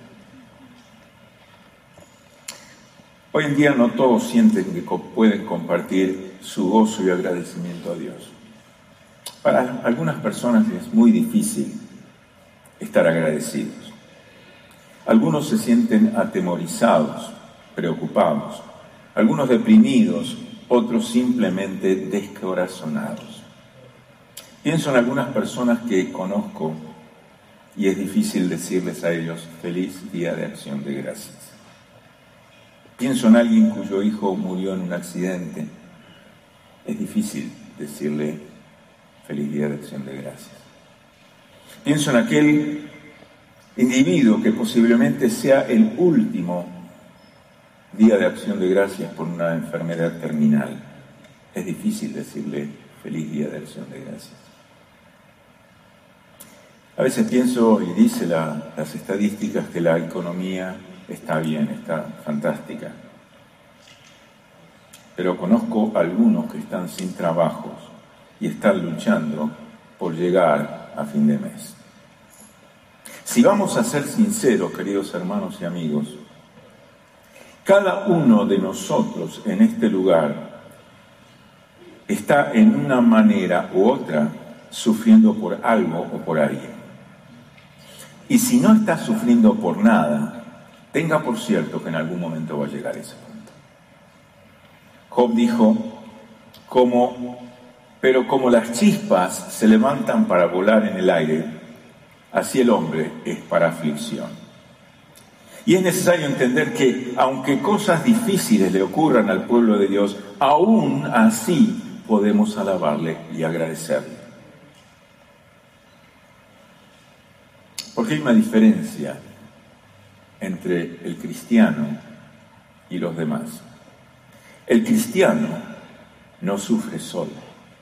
Hoy en día no todos sienten que pueden compartir su gozo y agradecimiento a Dios. Para algunas personas es muy difícil estar agradecidos. Algunos se sienten atemorizados, preocupados, algunos deprimidos, otros simplemente descorazonados. Pienso en algunas personas que conozco y es difícil decirles a ellos feliz día de acción de gracias. Pienso en alguien cuyo hijo murió en un accidente. Es difícil decirle feliz día de acción de gracias. Pienso en aquel individuo que posiblemente sea el último día de acción de gracias por una enfermedad terminal. Es difícil decirle feliz día de acción de gracias. A veces pienso, y dice las estadísticas, que la economía está bien, está fantástica. Pero conozco algunos que están sin trabajos y están luchando por llegar a fin de mes. Si vamos a ser sinceros, queridos hermanos y amigos, cada uno de nosotros en este lugar está en una manera u otra sufriendo por algo o por alguien. Y si no está sufriendo por nada, tenga por cierto que en algún momento va a llegar a ese punto. Job dijo, pero como las chispas se levantan para volar en el aire, así el hombre es para aflicción. Y es necesario entender que, aunque cosas difíciles le ocurran al pueblo de Dios, aún así podemos alabarle y agradecerle. Porque hay una diferencia entre el cristiano y los demás. El cristiano no sufre solo.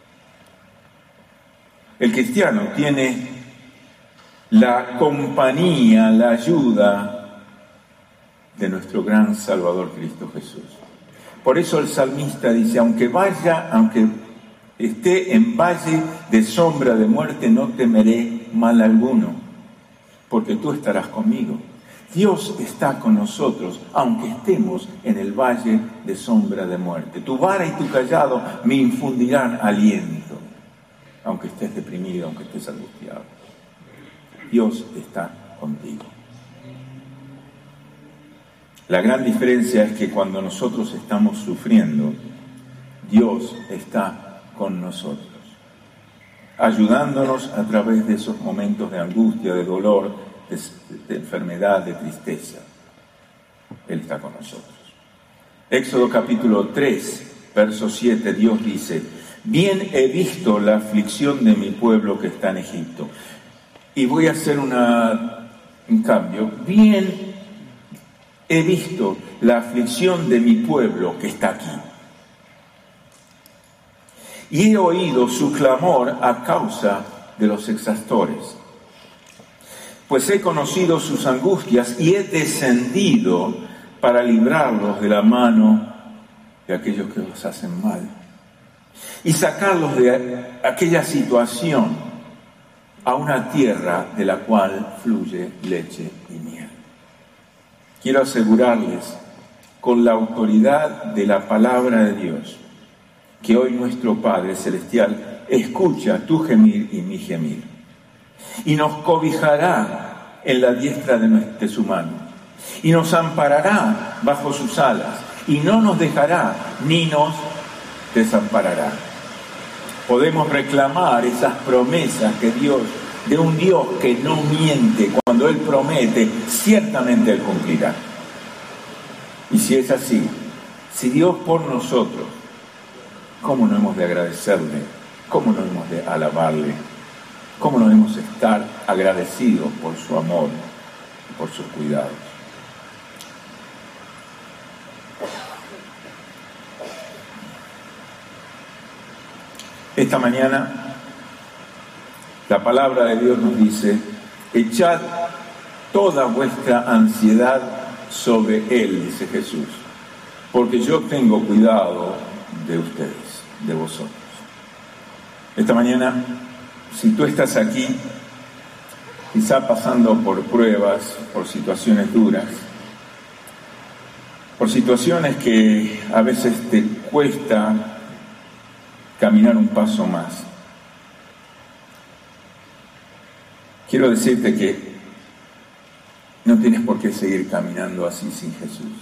El cristiano tiene la compañía, la ayuda de nuestro gran Salvador Cristo Jesús. Por eso el salmista dice, aunque esté en valle de sombra de muerte, no temeré mal alguno, porque tú estarás conmigo. Dios está con nosotros, aunque estemos en el valle de sombra de muerte. Tu vara y tu callado me infundirán aliento, aunque estés deprimido, aunque estés angustiado. Dios está contigo. La gran diferencia es que cuando nosotros estamos sufriendo, Dios está con nosotros, ayudándonos a través de esos momentos de angustia, de dolor, de enfermedad, de tristeza. Él está con nosotros. Éxodo capítulo 3, verso 7, Dios dice, bien he visto la aflicción de mi pueblo que está en Egipto. Y voy a hacer un cambio. Bien he visto la aflicción de mi pueblo que está aquí. Y he oído su clamor a causa de los exactores. Pues he conocido sus angustias y he descendido para librarlos de la mano de aquellos que los hacen mal y sacarlos de aquella situación a una tierra de la cual fluye leche y miel. Quiero asegurarles, con la autoridad de la palabra de Dios, que hoy nuestro Padre Celestial escucha tu gemir y mi gemir, y nos cobijará en la diestra de su mano, y nos amparará bajo sus alas, y no nos dejará ni nos desamparará. Podemos reclamar esas promesas que Dios, de un Dios que no miente, cuando Él promete, ciertamente Él cumplirá. Y si es así, si Dios por nosotros, ¿cómo no hemos de agradecerle? ¿Cómo no hemos de alabarle? ¿Cómo no hemos de estar agradecidos por su amor y por sus cuidados? Esta mañana la palabra de Dios nos dice: echad toda vuestra ansiedad sobre Él, dice Jesús, porque yo tengo cuidado de ustedes, de vosotros. Esta mañana, si tú estás aquí, quizá pasando por pruebas, por situaciones duras, por situaciones que a veces te cuesta caminar un paso más, quiero decirte que no tienes por qué seguir caminando así sin Jesús.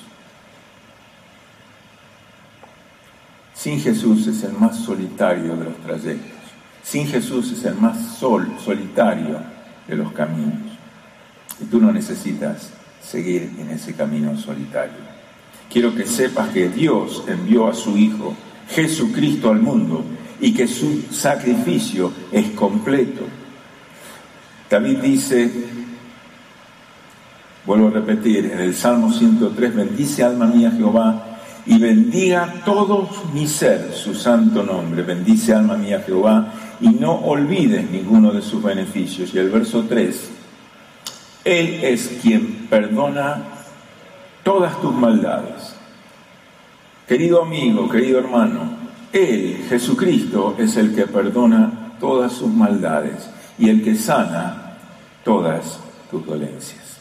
Sin Jesús es el más solitario de los trayectos. Sin Jesús es el más solitario de los caminos. Y tú no necesitas seguir en ese camino solitario. Quiero que sepas que Dios envió a su Hijo Jesucristo al mundo y que su sacrificio es completo. David dice, vuelvo a repetir, en el Salmo 103, bendice alma mía Jehová y bendiga todo mi ser su santo nombre. Bendice alma mía Jehová y no olvides ninguno de sus beneficios. Y el verso 3, Él es quien perdona todas tus maldades. Querido amigo, querido hermano, Él, Jesucristo, es el que perdona todas sus maldades y el que sana todas tus dolencias.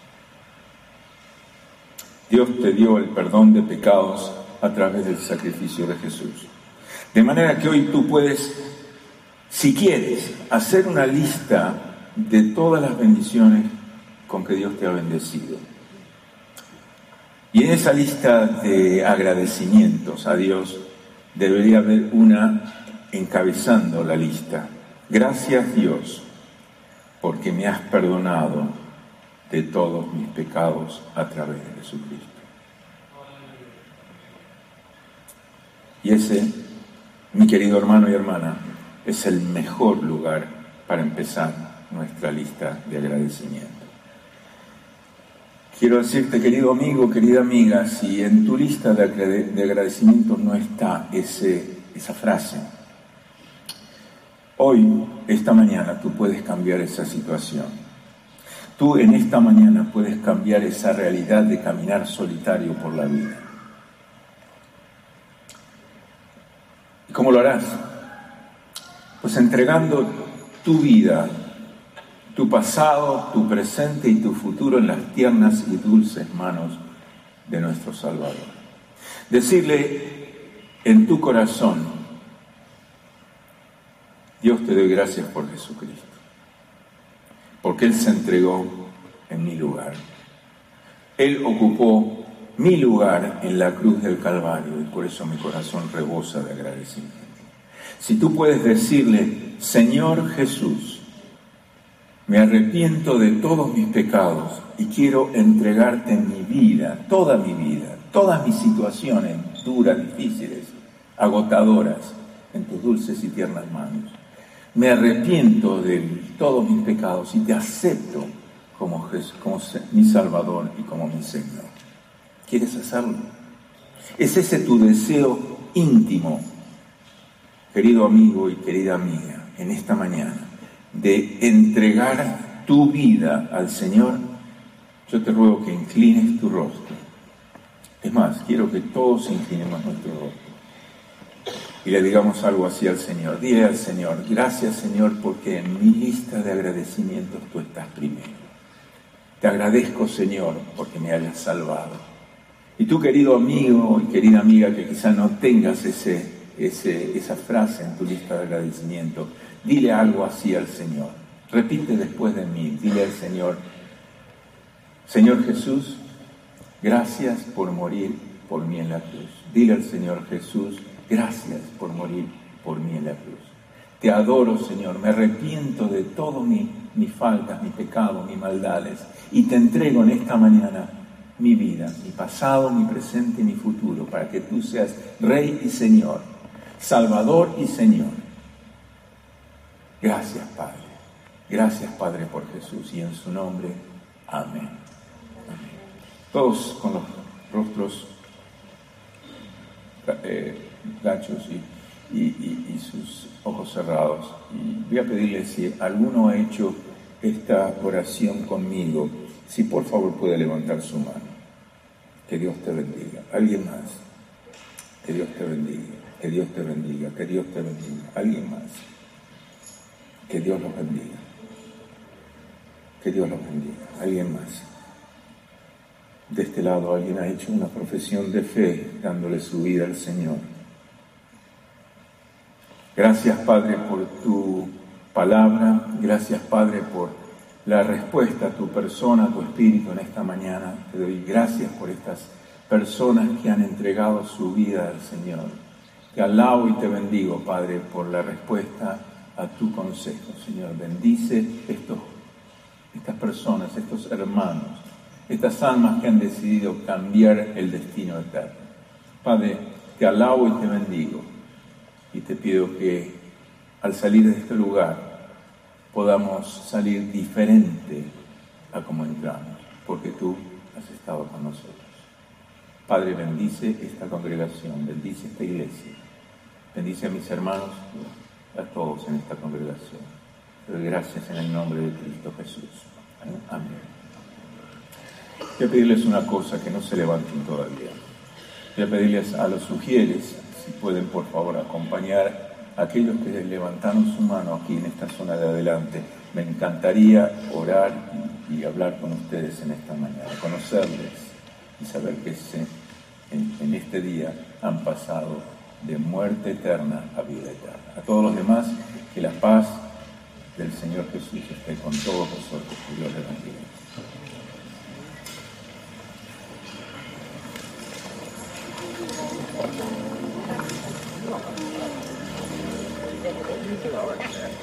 Dios te dio el perdón de pecados a través del sacrificio de Jesús. De manera que hoy tú puedes, si quieres, hacer una lista de todas las bendiciones con que Dios te ha bendecido. Y en esa lista de agradecimientos a Dios debería haber una encabezando la lista. Gracias Dios, porque me has perdonado de todos mis pecados a través de Jesucristo. Y ese, mi querido hermano y hermana, es el mejor lugar para empezar nuestra lista de agradecimiento. Quiero decirte, querido amigo, querida amiga, si en tu lista de agradecimientos no está esa frase, hoy, esta mañana, tú puedes cambiar esa situación. Tú en esta mañana puedes cambiar esa realidad de caminar solitario por la vida. ¿Y cómo lo harás? Pues entregando tu vida, tu pasado, tu presente y tu futuro en las tiernas y dulces manos de nuestro Salvador. Decirle en tu corazón: Dios, te doy gracias por Jesucristo, porque Él se entregó en mi lugar. Él ocupó mi lugar en la cruz del Calvario y por eso mi corazón rebosa de agradecimiento. Si tú puedes decirle: Señor Jesús, me arrepiento de todos mis pecados y quiero entregarte mi vida, todas mis situaciones duras, difíciles, agotadoras, en tus dulces y tiernas manos. Me arrepiento de todos mis pecados y te acepto como mi Salvador y como mi Señor. ¿Quieres hacerlo? ¿Es ese tu deseo íntimo, querido amigo y querida amiga, en esta mañana, de entregar tu vida al Señor? Yo te ruego que inclines tu rostro. Es más, quiero que todos inclinemos nuestro rostro y le digamos algo así al Señor. Dile al Señor: gracias, Señor, porque en mi lista de agradecimientos tú estás primero. Te agradezco, Señor, porque me hayas salvado. Y tú, querido amigo y querida amiga, que quizás no tengas esa frase en tu lista de agradecimiento, dile algo así al Señor. Repite después de mí. Dile al Señor: Señor Jesús, gracias por morir por mí en la cruz. Dile al Señor: Jesús, gracias por morir por mí en la cruz. Te adoro, Señor, me arrepiento de todas mis faltas, mis pecados, mis maldades, y te entrego en esta mañana mi vida, mi pasado, mi presente y mi futuro, para que tú seas Rey y Señor, Salvador y Señor. Gracias, Padre. Gracias, Padre, por Jesús, y en su nombre, amén. Amén. Todos con los rostros gachos y sus ojos cerrados. Y voy a pedirle, si alguno ha hecho esta oración conmigo, si por favor puede levantar su mano. Que Dios te bendiga. ¿Alguien más? Que Dios te bendiga. Que Dios te bendiga. Que Dios te bendiga. ¿Alguien más? Que Dios los bendiga. Que Dios los bendiga. ¿Alguien más? De este lado, alguien ha hecho una profesión de fe, dándole su vida al Señor. Gracias, Padre, por tu palabra. Gracias, Padre, por la respuesta a tu persona, a tu espíritu en esta mañana. Te doy gracias por estas personas que han entregado su vida al Señor. Te alabo y te bendigo, Padre, por la respuesta a tu consejo, Señor. Bendice estas personas, estos hermanos, estas almas que han decidido cambiar el destino eterno. Padre, te alabo y te bendigo, y te pido que al salir de este lugar podamos salir diferente a como entramos, porque tú has estado con nosotros. Padre, bendice esta congregación, bendice esta iglesia, bendice a mis hermanos, a todos en esta congregación. Te doy gracias en el nombre de Cristo Jesús. Amén. Voy a pedirles una cosa, que no se levanten todavía. Voy a pedirles a los sugieres, si pueden por favor acompañar a aquellos que levantaron su mano aquí en esta zona de adelante. Me encantaría orar y hablar con ustedes en esta mañana, conocerles y saber que en este día han pasado de muerte eterna a vida eterna. A todos los demás, que la paz del Señor Jesús esté con todos vosotros. Que Dios les bendiga. All right, man.